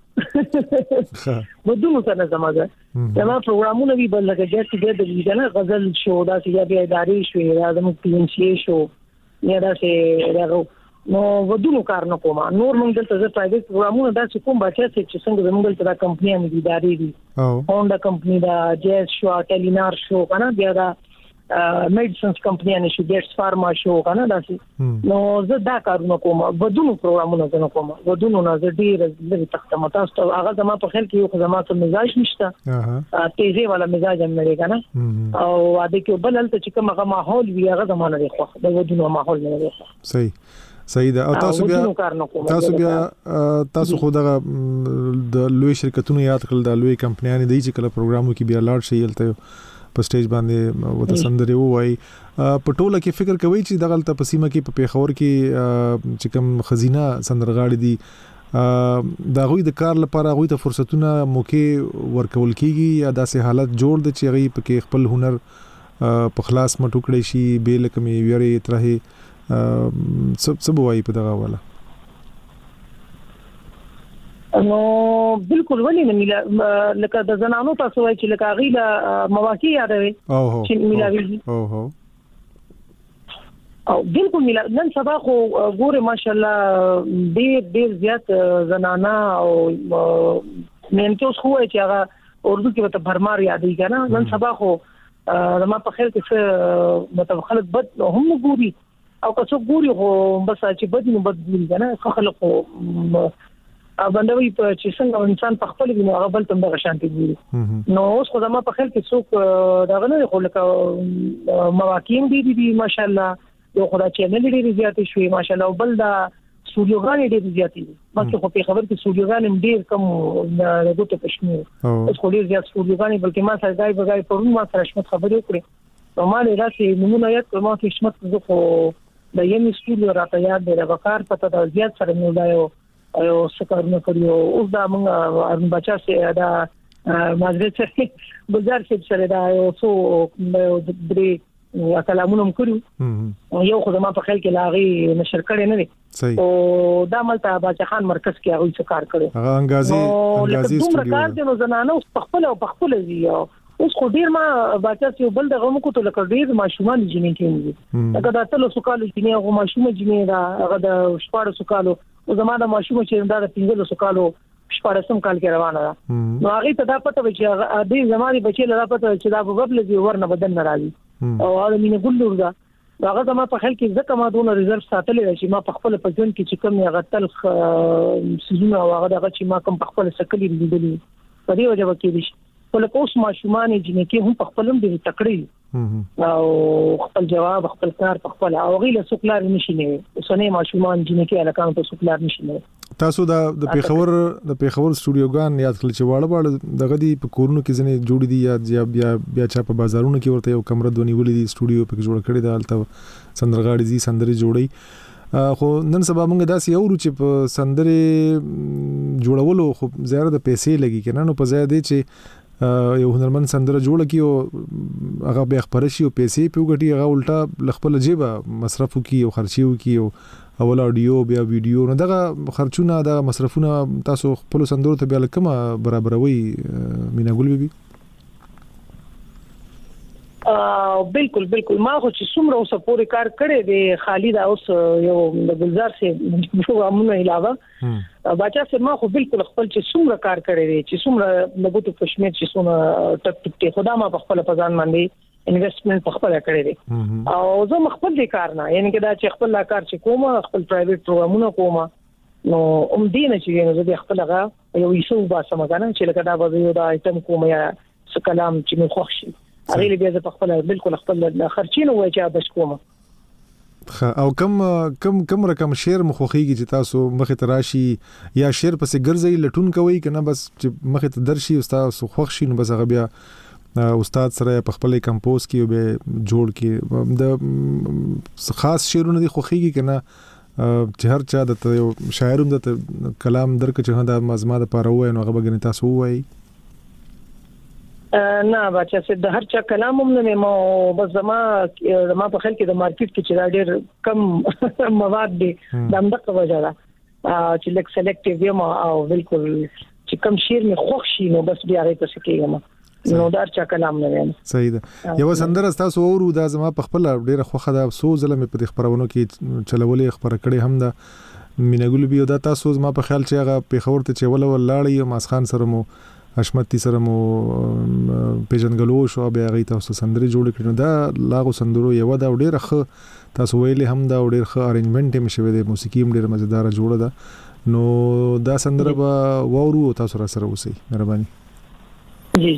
Speaker 5: ودونو څنګه زماده دا پروګرامونه وی بل لکه چې د دې نه غزل شو دا چې بیا ادارې شو یا د مکتینشي شو یا دا چې نو ودونو کار نه کوم نور موږ دلته د پرایویټ پروګرامونه دا چې کوم بچا چې څنګه موږ دلته کمپنۍ مې ادارې دي هونډا کمپنۍ دا جیس شو ټیلینار شو کنه بیا دا میډیسنز کمپنۍ نه شو ګیټس فارما شو کنه داسې نو زه دا کارونه کوم ودونو پروګرامونه نه کوم ودونو نه زه ډیر لږ تخته متاسو هغه زما په خیال کې یو زما ته مزاج نشته تیزه والا مزاج هم نه کنه او اده کې بل هلته چې کوم هغه ماحول وی هغه زمانه دی خو د ودونو ماحول نه دی
Speaker 1: صحیح ده او تاسو بیا تاسو خو دغه د لوی شرکتونو یاد کړل د لوی کمپنیانو دی چې کله پروګرامو کې بیا لاړ شي هلته په سټیج باندې وته سندري وای په ټوله کې فکر کوي چې دغه ته پسیمه کې په پیښور کې چې کوم خزینه سندرغاړي دي دا غوي د کار لپاره غوي ته فرصتونه موقع ورکول کیږي یا داسې حالت جوړ د چې غي په خپل هنر په خلاص مټوکړي شي به لکه مې ویری ترې سب وای په دغه والا
Speaker 5: نو بالکل ولې نه میلا لکه د زنانو تاسو وایي چې لکه غیله مواقع یادوي چې میلاوي او بالکل میلا نن سبا خو ګوره ماشاءالله ډېر زیات زنانا او مینټوس خو چې هغه اردو کې ته برمار یادې کنه نن سبا خو ما په خیر کې څه مطلب خلک بد هم ګوري او که څوک ګوري خو بس چې بد نه بد ګوري کنه خلک باندې چې څنګه انسان په خپل کې هغه بل تم د شانتي ګوري نو اوس خو ما په خیر کې څوک دا نه خو لکه مواقع دي ماشاءالله یو خدای چې نه لري زیاتې شوې ماشاءالله او بل دا سټوډیوګان ډېر زیاتې دي مکه خو په خبر کې سټوډیوګان ډېر کم راغوته پښنو اوس خو ډېر زیات سټوډیوګان بلکې ما سره دای بغای پرون ما سره شمت خبرې وکړې نو ما له راسي نمونه یاد ما کې شمت زه خو د یمن سټوډیو راته یاد دی وقار پته دا زیات سره نو دایو او سکارونه کړیو اوس دا موږ ارن بچا سي دا مازه چې بازار کې سره دا او سو درې کلامونه کړو یو خو ما په خیال کې لاغي نشر کړي نه دي او دا ملته باچا خان مرکز کې هغه څه کار کړو
Speaker 1: هغه انګازي
Speaker 5: سټوډیو کار دي نو زنانه په خپل زی اوس خو ډیر ما باچا چې بل دغه مو کوته لکه ډیر ماشومان جنې کېږي هغه د تل سکالو جنې هغه ماشومان جنې دا هغه د شپاره سکالو او زماده ماشومان چې دا د 15 سکالو شپارسم کال کې روانه ده نو هغه ته دا پته و چې دې زماري بچي لا پته چې دا په بل دي ورنه بدن ناراضي او هغه مینه ګلور ده هغه زما په خل کې ځکه ما دونه ریزرو ساتلې چې ما په خپل پجن کې چې کوم هغه تلخ سيزونه هغه دغه چې ما کوم په خپل سکلې لیدلې په دې وجه وکړي ولکه اوس ماشومان جنې کې هم په خپلم دې تکړې او خپل جواب خپل کار په خپل او غیله سوکلار نشي نه اوسنه ماشومان جنې کې الکان ته سوکلار نشي نه
Speaker 1: تاسو د پیښور سټوډیوګان یاد کړل چې واړه دغه دی په کورونو کې ځنې جوړې دي یا بیا چا په بازارونو کې ورته یو کمره دونیولې دي سټوډیو په جوړ کړی دی البته سندرغاړي دي سندري جوړي خو نن سبا موږ داسې یو چې په سندري جوړولو خو زیاده د پیسې لګي کنه نو په زیاده چې یو هنرمند سندره جوړه کی او هغه به خبر شي او پیسې پیوګټي هغه الټا لخپل جيبه مصرفو کی او خرچيو کی او اول اډیو بیا ویډیو نو دغه خرچونه د مصرفونه تاسو خپل سندرو ته بیا لکه برابروي میناګل بي
Speaker 5: بالکل ما خو چې څومره اوس پورې کار کړی دی خالد اوس یو د گلزار سي پروګرامونو علاوه بچا سره ما خو بالکل خپل چې څومره کار کړی دی چې څومره لګوتو کشمیر چې څومره ټک خدا ما په خپل پزان باندې انویسټمنټ په خپل کړی دی او زه خپل دې کار نه یعنی دا چې خپل کار چې کوم خپل پرایویټ پروګرامونه کوم نو دې نه چې نو زه خپل هغه یو یسو باسم کنه چې لکه دا به یو دا ایتم کوم یا څه کلام چې مې خوښ شي هغه بیا زه په خپل بالکل خپل خرچینه وای چې بس کوم
Speaker 1: او کم رقم شعر مخوخیږي چې تاسو مخه تراشي یا شعر پسې ګرځي لټون کوي کنه بس چې مخه ته درشي او تاسو خوښ شي نو بس هغه بیا استاد سره په خپل کمپوز کې به جوړ کې د خاص شعرونه دي خوخیږي کنه چې هر چا د شاعرونو د کلام درک چې دا مزما د پاره وای نو هغه بګنی تاسو وای
Speaker 5: نه بچا چې د هر چا کلام هم نه ما بس ما په خل کې د مارکیټ کې چې ډېر کم مواد دي دغه وجه ده چې لیک سلیکټیو یم او بالکل چې کم شعر می خوښ شي نو بس بیا راته سکیږم نو دا چا کلام نه ویم
Speaker 1: صحیح ده یو سندره تاسو اورو دا زما په خپل ډیره خوخه ده سو ظلم په خبرونو کې چلولې خبره کړي هم ده مینګول بیا دا تاسو زما په خیال چې هغه په خبر ته چول ولاړی ماسخان سره مو حشمتي سره مو پیژنګلو شو بیا غي تاسو سندري جوړ کړو دا لاغو سندرو یو دا ډیره ښه تاسو ویلې هم دا ډیره ښه ارینجمنت هم شوی دی موسیقي هم ډیره مزیدار جوړه ده نو دا سندره به وورو تاسو را سره وسی مهرباني
Speaker 5: جی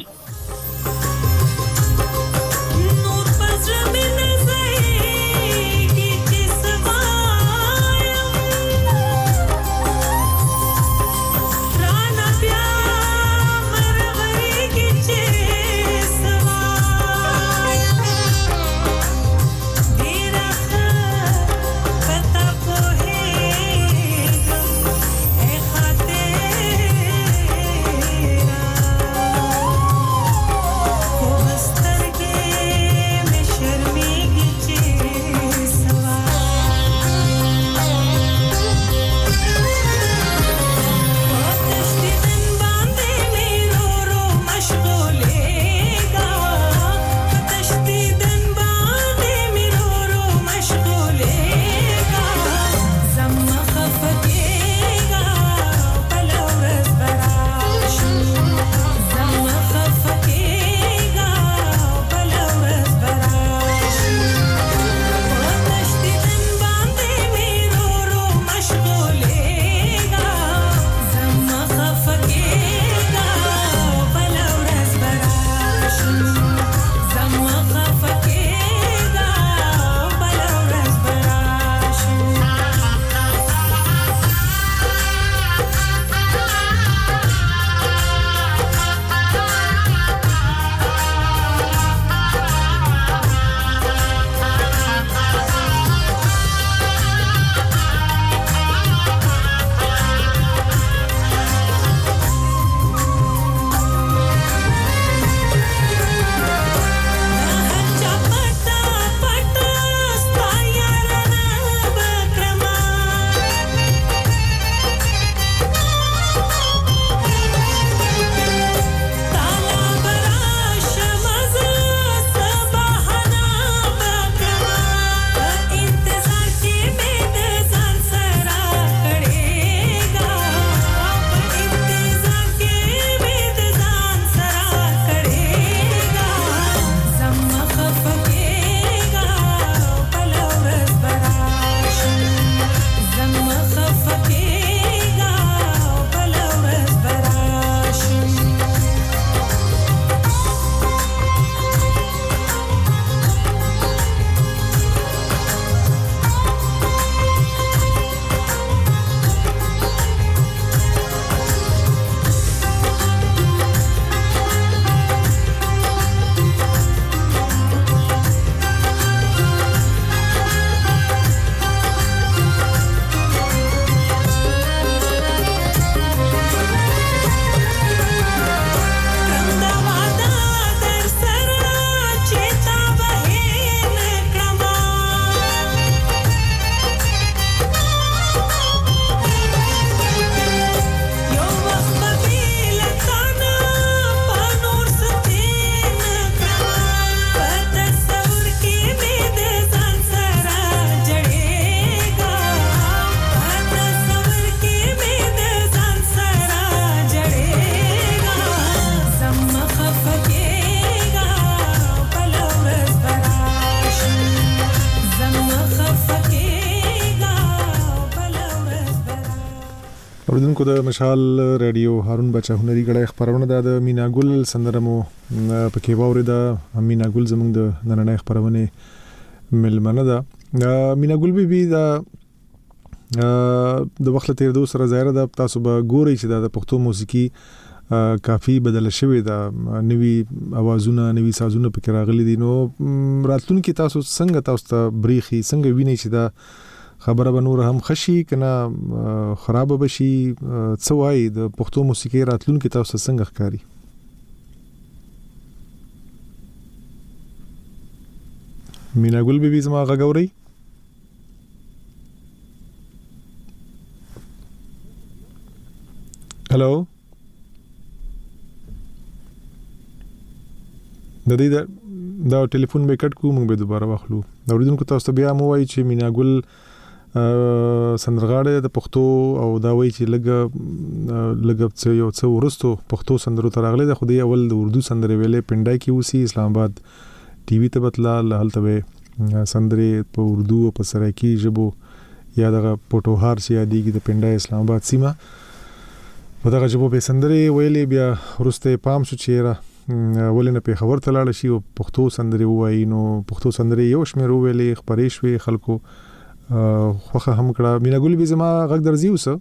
Speaker 1: اوریدونکو د مشال رادیو هارون بچا هنري غړې خبرونه د مینا ګل سندرمو پکې ووري د مینا ګل زمونږ د نننۍ خبرونه ملمنه ده مینا ګل بي د وخت تیر دو سره ظاهر ده تاسو به ګورئ چې د پښتو موسیقي کافي بدل شوی دا نوی اوازونه نوی سازونه پکې راغلي دي نو راتلونکي تاسو ته بریخي څنګه ویني چې دا خبره به نور هم خشي کنه خراب بشي څه وایي د پښتو موسیقي راتلونکي تاسو څنګه ښکاري مینا ګل بي زما غږوري هلو د دې دا ټلیفون به کټ کو موږ به دوباره واخلو دا اوریدونکو تاسو بیا مو وایي چې مینا ګل سندرغاړې د پښتو او دا وایي چې لګ یو څو ورستو پښتو سندرو تر اغله د خدای اول د اردو سندرې ویلې پنډای کې وسی اسلام آباد ټي وي ته بتلا هلته به سندرې په اردو او په سرایکی ژبو یا د پټوهار سي یادېږي د پنډای اسلام آباد سیمه په دغه ژبو به سندرې ویلې بیا ورسته پام شو چیرې ولنه په خبر تلاړ شي او پښتو سندرې وایي نو پښتو سندرې یو شمېر ویلې خبرې شوي خلکو خوخه هم کړه مینا ګل بي زما غږ درځي اوس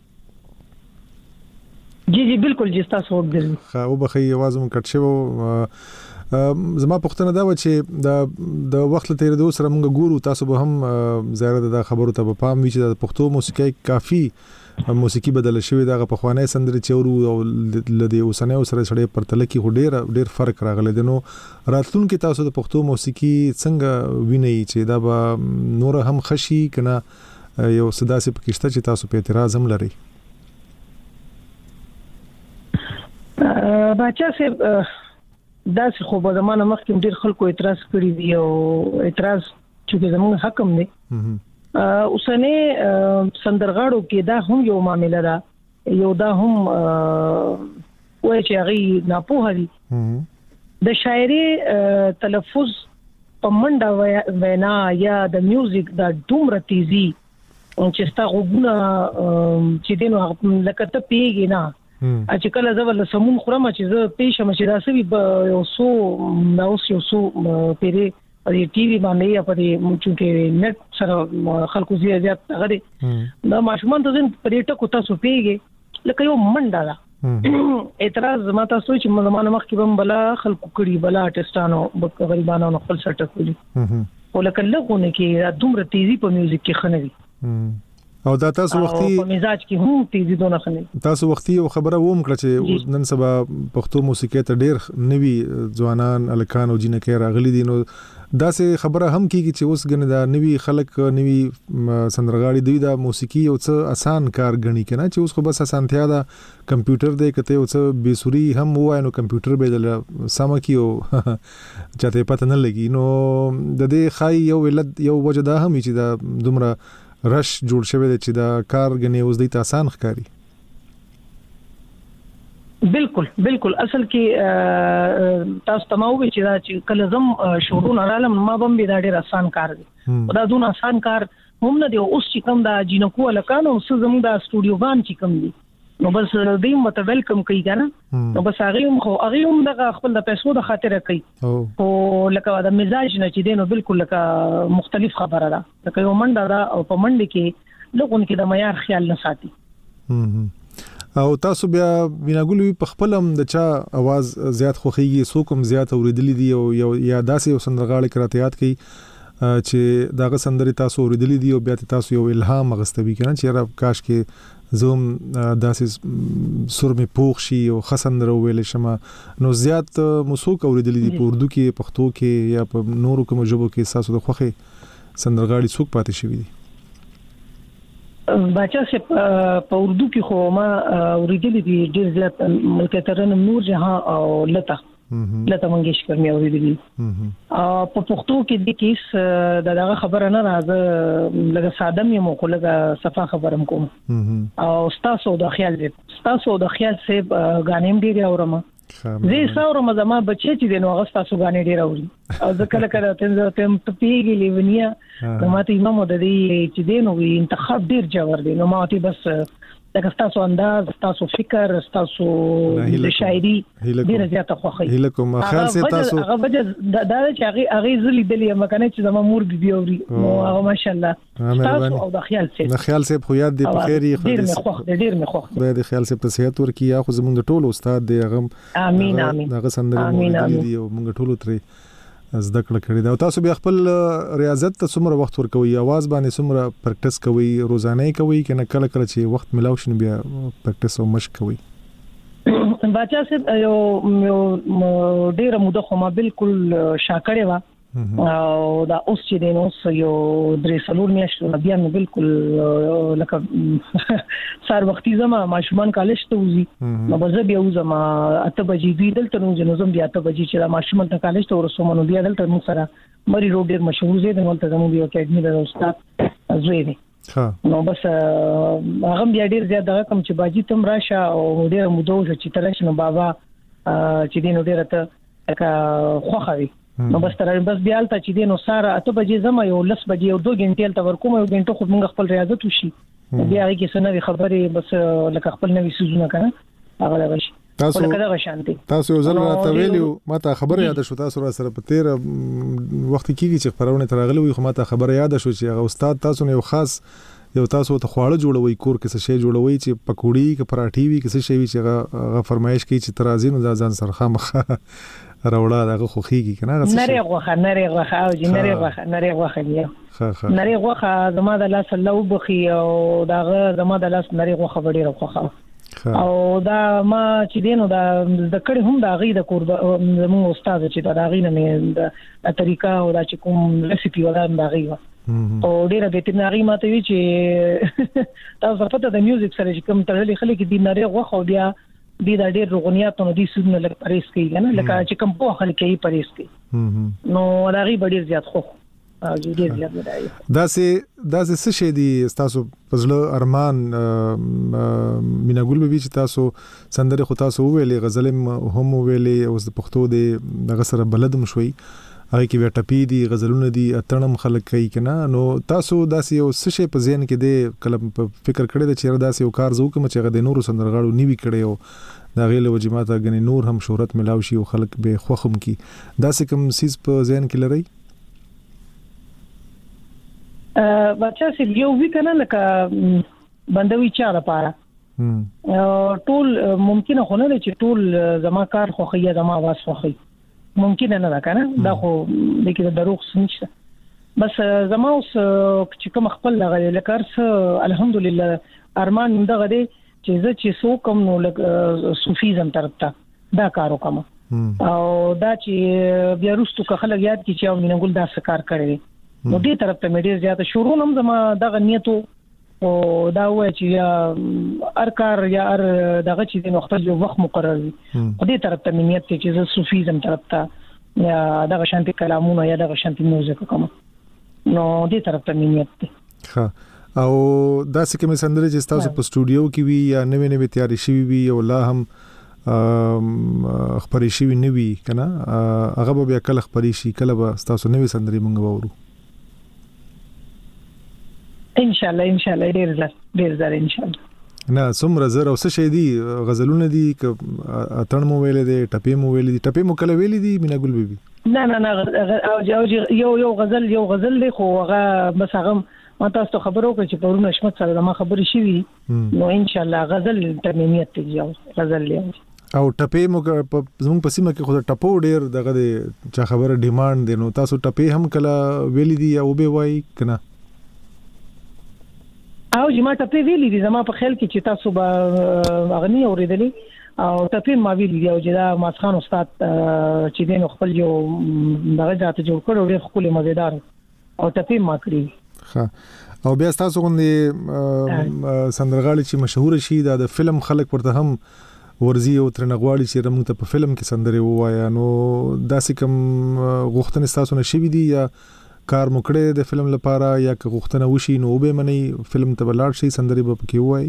Speaker 5: جی بالکل جی تاسو وګورئ
Speaker 1: خو بخي आवाज مون کټ شو زما پښتنه دا و چې د وخت تیر دوه سره موږ ګورو تاسو به هم زیاده د خبرو ته په پام وی چې د پښتو موسیقي کافي موسیقي بدل شوی دا په خوانه سندرې چورو او لدی اوسنه سره سره پرتل کې ډېر فرق راغلی دی نو راتلونکي تاسو د پښتو موسیقي څنګه ویني چې دا به نور هم خشي کنه یو صداسي پکشته چې تاسو په اعتراض هم لري
Speaker 5: بچا سه دا خو په زمانه مخکې ډېر خلکو اعتراض کړی دی او اعتراض چې زموږ حکم دی اوسنه سندرغاړو کې دا هم یو معاملې ده یو دا هم وایي چې هغه ناپوه دي د شاعري تلفظ په منډه وینا یا د میوزیک د دومره تیزی چې ستا غوونه چې دینو لکه ته پیږي نه چې کله زول سمون خورم چې زه پېښه مشه راسوي یو سو پیری په ټي وي باندې یا په چې نت سره خلکو زیات غړي دا ماشومان ته ځین په ټکو تاسو پیږي لکه یو منډه ده اعتراض ما تاسو چې زمانه مخکې بم بلا خلکو کړي بلا آرټستانو غریبانو خپل سټ کوي ولکه لغونه کې دومره تیزی په میوزیک کې خنوي
Speaker 1: او دا تاسو وختي
Speaker 5: په مزاج کې هم تیزی دونه خنوي
Speaker 1: تاسو وختي یو خبره ووم کړ چې نن سبا پښتو موسیقي ته ډېر نوي ځوانان الکان او جنکې راغلي دي نو دا سه خبره هم کیږي چې اوس غنه دا نوي خلک نوي سندرغاړي دوی دا موسیقي او څه آسان کار غني کنه چې اوس خو بس آسانتیا دا کمپیوټر دی کته او څه بیسوري هم وای نو کمپیوټر به د سم کیو چاته پته نه لګي نو د دې خای یو ولد یو وجدا هم چې دا دومره رش جوړ شوی دی چې دا کار غني اوس د آسان ښکاری
Speaker 5: بالکل اصل کې تاسو تماوي چې دا چې کله زم شورون عالم ما بم به دا ډېر آسان کار دی دا دون آسان کار هم نه دی اوس چې کوم دا جنکو لکانو زم دا سټوډیو باندې چې کوم دی نو بس دې مت ویلکم کوي کنه نو بس هغه هم دغه خپل د پیسو د خاطر کوي او لکه دا مزاج نه چې دینو بالکل لکه مختلف خبره ده لکه یو منډه ده او په منډه کې لګون کې د معیار خیال نه ساتي
Speaker 1: او تاسو بیا ویناګولوي په خپل هم د چا आवाज زیات خوخيږي سو کوم زیات اوریدلې دي او یا داسې سندرغاړي کراتيات کوي چې داغه سندري تاسو اوریدلې دي او بیا تاسو یو الهام غستوي کنه چې را کاش کې زوم داسې سر می پوښ شي او خسندر ویل شمه نو زیات موسوق اوریدلې دي په اردو کې پښتو کې یا په نورو کوم ژبو کې تاسو د خوخه سندرغاړي څوک پاتې شوی دي
Speaker 5: بچا سه په اردو کې خو ما اوریدلې دي ډېر زیات ملکه ترنم نور جهان او لتا منګیشکر مې اوریدلې په پښتو کې د کیس دغه خبره نه راځه لکه ساده مې مو کوله صفه خبرم کوم او تاسو د خیال سه غانیم ډېر اورم زه څاورم زما بچی چې دنو هغه تاسو غانې ډېر اوري او ځکه کله تم پیګي لیونیا نو ماته امام د دې چې دینو انتخاب ډېر جوړ دی نو ماته بس لکه تاسو انداز تاسو فکر تاسو د شاعري ډیره زیاته خوښي
Speaker 1: هله کوم خیال سي تاسو
Speaker 5: هغه وجه دا چې هغه زلي دلی مکنه چې زما مور بي اوري نو هغه ماشاءالله تاسو او د خیال سي
Speaker 1: خیال سي خو یاد دی په خیر
Speaker 5: ډیر مې خوښ
Speaker 1: د خیال سي په صحت ورکی یا خو زمونږ ټول استاد دی هغه امين هغه سندري دی او موږ ټول ترې زده کړه کړې دا تاسو بیا خپل ریاضت ته څومره وخت ورکوي आवाज باندې څومره پریکټیس کوي روزانه کوي کنه کله چې وخت ملاو شنه بیا پریکټیس او مشق کوي
Speaker 5: بچا سه یو ډیره موده خو ما بالکل شاکړې وا او دا اوس چې دینو یو درې سلور میاشتو بیا مې بالکل لکه سار وختي زما ماشومان کالج ته وزي نو بزه بیا وزما اته بجې دی دلته نو زم بیا اته بجې چې ماشومان ته کالج ته ورسوم نو بیا دلته موږ سره مری روډ ډیر مشهور زید نو ته زموږ یو اکیډمي د استاد زوی دی نو بس هغه بیا ډیر زیات دغه کم چې باجی تم راشه او ډیر مودو چې ترش نو بابا چې دینو ډیر ته کا خوخوي نو بس بیا الته چې دینو ساره اته بجې زما یو لس بجې او 2 غنټې تل ورکوم یو غنټه خو موږ خپل ریاضت وشي بیا هغه کې سنوي خبرې بس لکه خپل نوې سيزونه کنه هغه دا شي
Speaker 1: تاسو یو ځل راته ویلو ماته خبره یاد شو تاسو را سره په تیر وخت کې چې خبرونه ترغلي وي خو ماته خبره یاد شو چې هغه استاد تاسو نه یو خاص یو تاسو ته خواړه جوړوي کور کې څه شی جوړوي چې پکوړی کې پراټي وي کې څه شی وي چې هغه فرمایش کوي چې ترازی نو ځان سره خامخه راوړا دغه خوخيږي کنه هغه
Speaker 5: نری غوخه او نری غوخه دی نری غوخه زما د لاس الله وبخي او داغه زما د لاس نری غوخه وړي غوخه او دا ما چې دینو دا د کړي هم دا غي د کور زموږ استاد چې دا غي نه د طریقه او دا چې کوم ریسپی ولا دا غي او ډیره به تناري ماته وی چې تاسو پته د میوزیک سره چې کوم تړلې خلک دي نری غوخه او بیا دي دا ډېر روغنيات نو دي سونه لکه پریس کوي کنه لکه چې کوم په خلک یې پریس کوي نو دا غي ډېر زیات خو ډېر زیات دی
Speaker 1: دا څه شي دي تاسو پزله ارمان میناګل به چې تاسو سندره خو تاسو ویلې غزل هم ویلې اوس د پښتو د غسر بلدم شوي هغه کې وی ټپی دي غزلونه دي اتنم خلک کوي کنه نو تاسو داسې یو څه شي په ذهن کې دی کله فکر کړی د چیرې داسې یو کار زو کوم چې غد نور سندرغاړو نیوي کړي او دا غیله وجماته غني نور هم شهرت ملاوي شي او خلک به خوخم کی داسې کوم سیس په ذهن کې لري
Speaker 5: بچا سي یو وی کنه لکه بندوي چا لپاره ټول ممکنه خو نه چې ټول زما کار خوخي زما आवाज خوخي ممکن نه ده کنه دا خو د کې دروغ نشته بس زما اوس چې کوم خپل لغه لکارس الحمدلله ارمان دغه دی چې زه چې سو کوم نو صوفیزم طرفته دا کارو کوم او دا چې بیا روستو که خلک یاد کی چې مینګول دا سکار کړی نو دې طرف ته مې ډیر زیات شروع نم زما دغه نیتو او دا وای چې یا ارکار یا دغه چې د وخت جو وخت مقرر وي په دې طرف ته نیت چې زه صوفیزم طرف ته یا دغه شانتي کلامونه یا دغه شانتي موزیک کوم نو دې طرف ته نیت دی
Speaker 1: ها او دا څه کوم سندره چې تاسو په سټوډیو کې وی یا نوې تیاری شوی وی او لا هم خبرې شوی نوی کنه هغه بیا کله خبرې شي کله به تاسو نوې سندري مونږ وورو
Speaker 5: ان شاء الله ډیر زر ان شاء الله
Speaker 1: نه څومره زر او څه شي دي غزلونه دي اتن مو ویلې دي ټپې مو ویلې دي ټپې مو کله ویلې دي مینا ګل بیبي
Speaker 5: نه یو غزل دی خو هغه بس هغه ما تاسو خبرو کوي چې پرونه شمت سره ما خبرې شي نو ان شاء الله غزل ترمنیت دی غزل لی
Speaker 1: او ټپې مو زموږ پسیمه کې خو ټپو ډیر دغه چا خبره ډیماند دی نو تاسو ټپې هم کله ویلې دي او به وای کنه
Speaker 5: او جما ټپې ویلې دي زما په خیال کې چې تاسو به اغنی اوریدلې او ټپې ما ویلې دي او جدا ماسخان استاد چې دین خپل یو دغه ذات جوړ کړو ډېر خپل مزیدار او ټپې ما کړی
Speaker 1: ها او بیا تاسو غوندي سندرغاړي چې مشهور شي د فلم خلک ورته هم ورزي او ترنغواړي چې رمو ته په فلم کې سندري وایا نو داسې کوم غوښتنې تاسو نه شوي دي یا کار مو کړی د فلم لپاره یا که غوښتنه وشي نو به منی فلم ته بلاړ شي سندري به پکې وای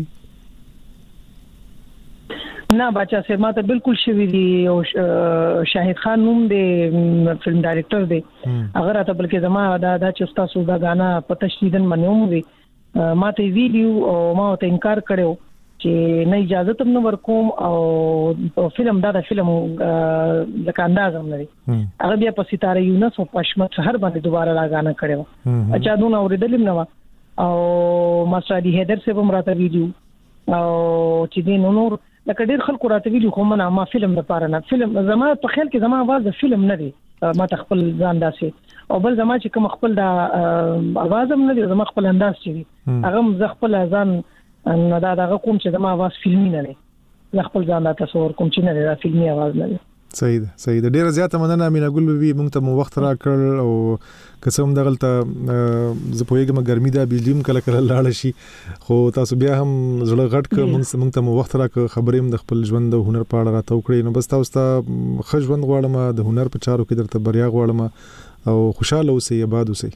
Speaker 5: نه بچا سه ماته بالکل شوی دی او شاهد خان نوم دی فلم ډایرکټر دی اگر ته بلکې زما دا چې تاسو دا غانا په تشدیدن منوم وی ماته ویډیو او ما ته انکار کړو چې نه اجازه تم نو ورکوم او فلم دا فلم لکه انداز هم لري هغه بیا په ستاره یونس او پښمت شهر باندې دوباره راغانه کړو اچھا دونه اوریدل نو او ماسټر دی هیدر سے هم راته ویډیو او چې دین نور لکه ډیر خلکو راته ویډیو خو ما فلم لپاره نه فلم زما په خیال کې زما आवाज د فلم نه دی ما تخپل ځان داسې او بل زما چې کوم خپل د आवाज هم نه دی زما خپل انداز چې هغه ز خپل ځان نه دا کوم چې زما आवाज فلمي نه دی خپل ځان د تصور کوم چې نه دی دا فلمي आवाज نه دی
Speaker 1: صحیح ده ډیره زیاته مننه امینه ګل بي مونږ ته مو وخت را کړ او قسم دغلته ز پویګم ګرمي ده بجلیم کله لاړ شي خو تاسو بیا هم زړه غټ ک مونږ ته مو وخت را ک خبرې د خپل ژوند او هنر په اړه راته وکړي نو بس تاسو ته ښه ژوند غواړم د هنر په چارو کې درته بریا غواړم او خوشاله اوسئ آباد اوسئ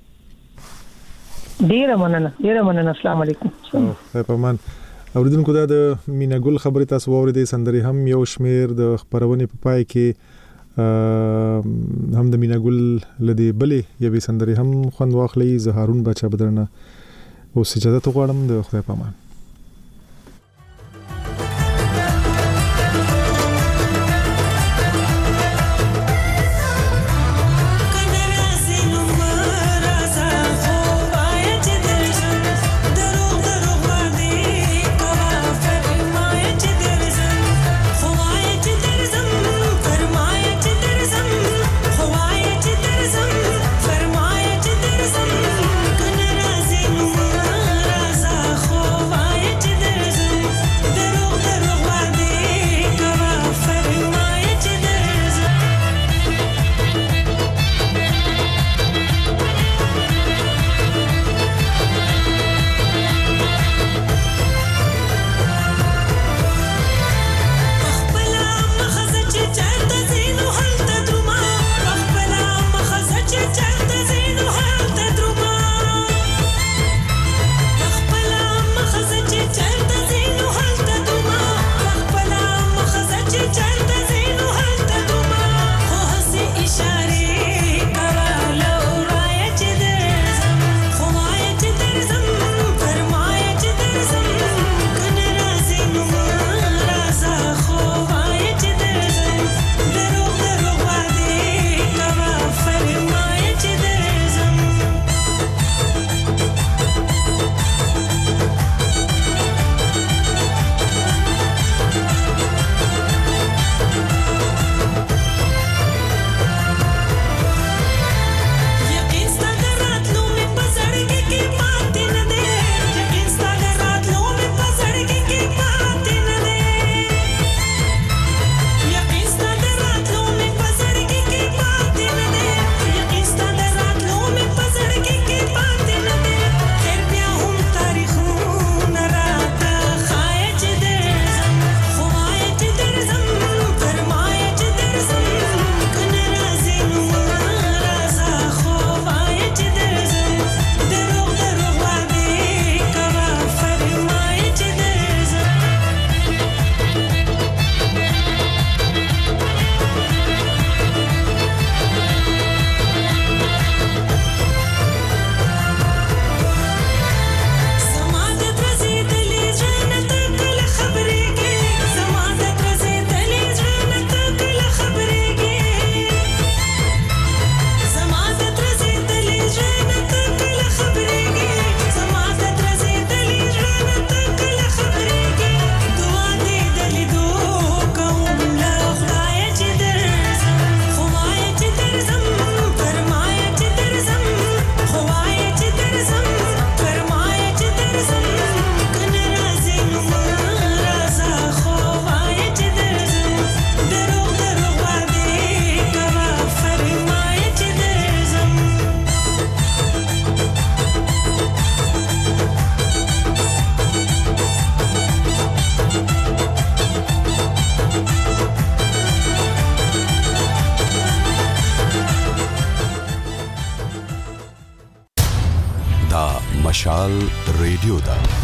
Speaker 5: ډیره مننه السلام علیکم
Speaker 1: خیر پمان اوریدونکو دا د مینا ګل خبرې تاسو واوریدې سندري هم یو شمیر د خبرونې په پای کې هم د مینا ګل لدی بلې یوې سندري هم خوند واخلي زهارون بچا بدرنه او اجازه ته غواړم د خدای پامان
Speaker 7: مشال ریډیو دا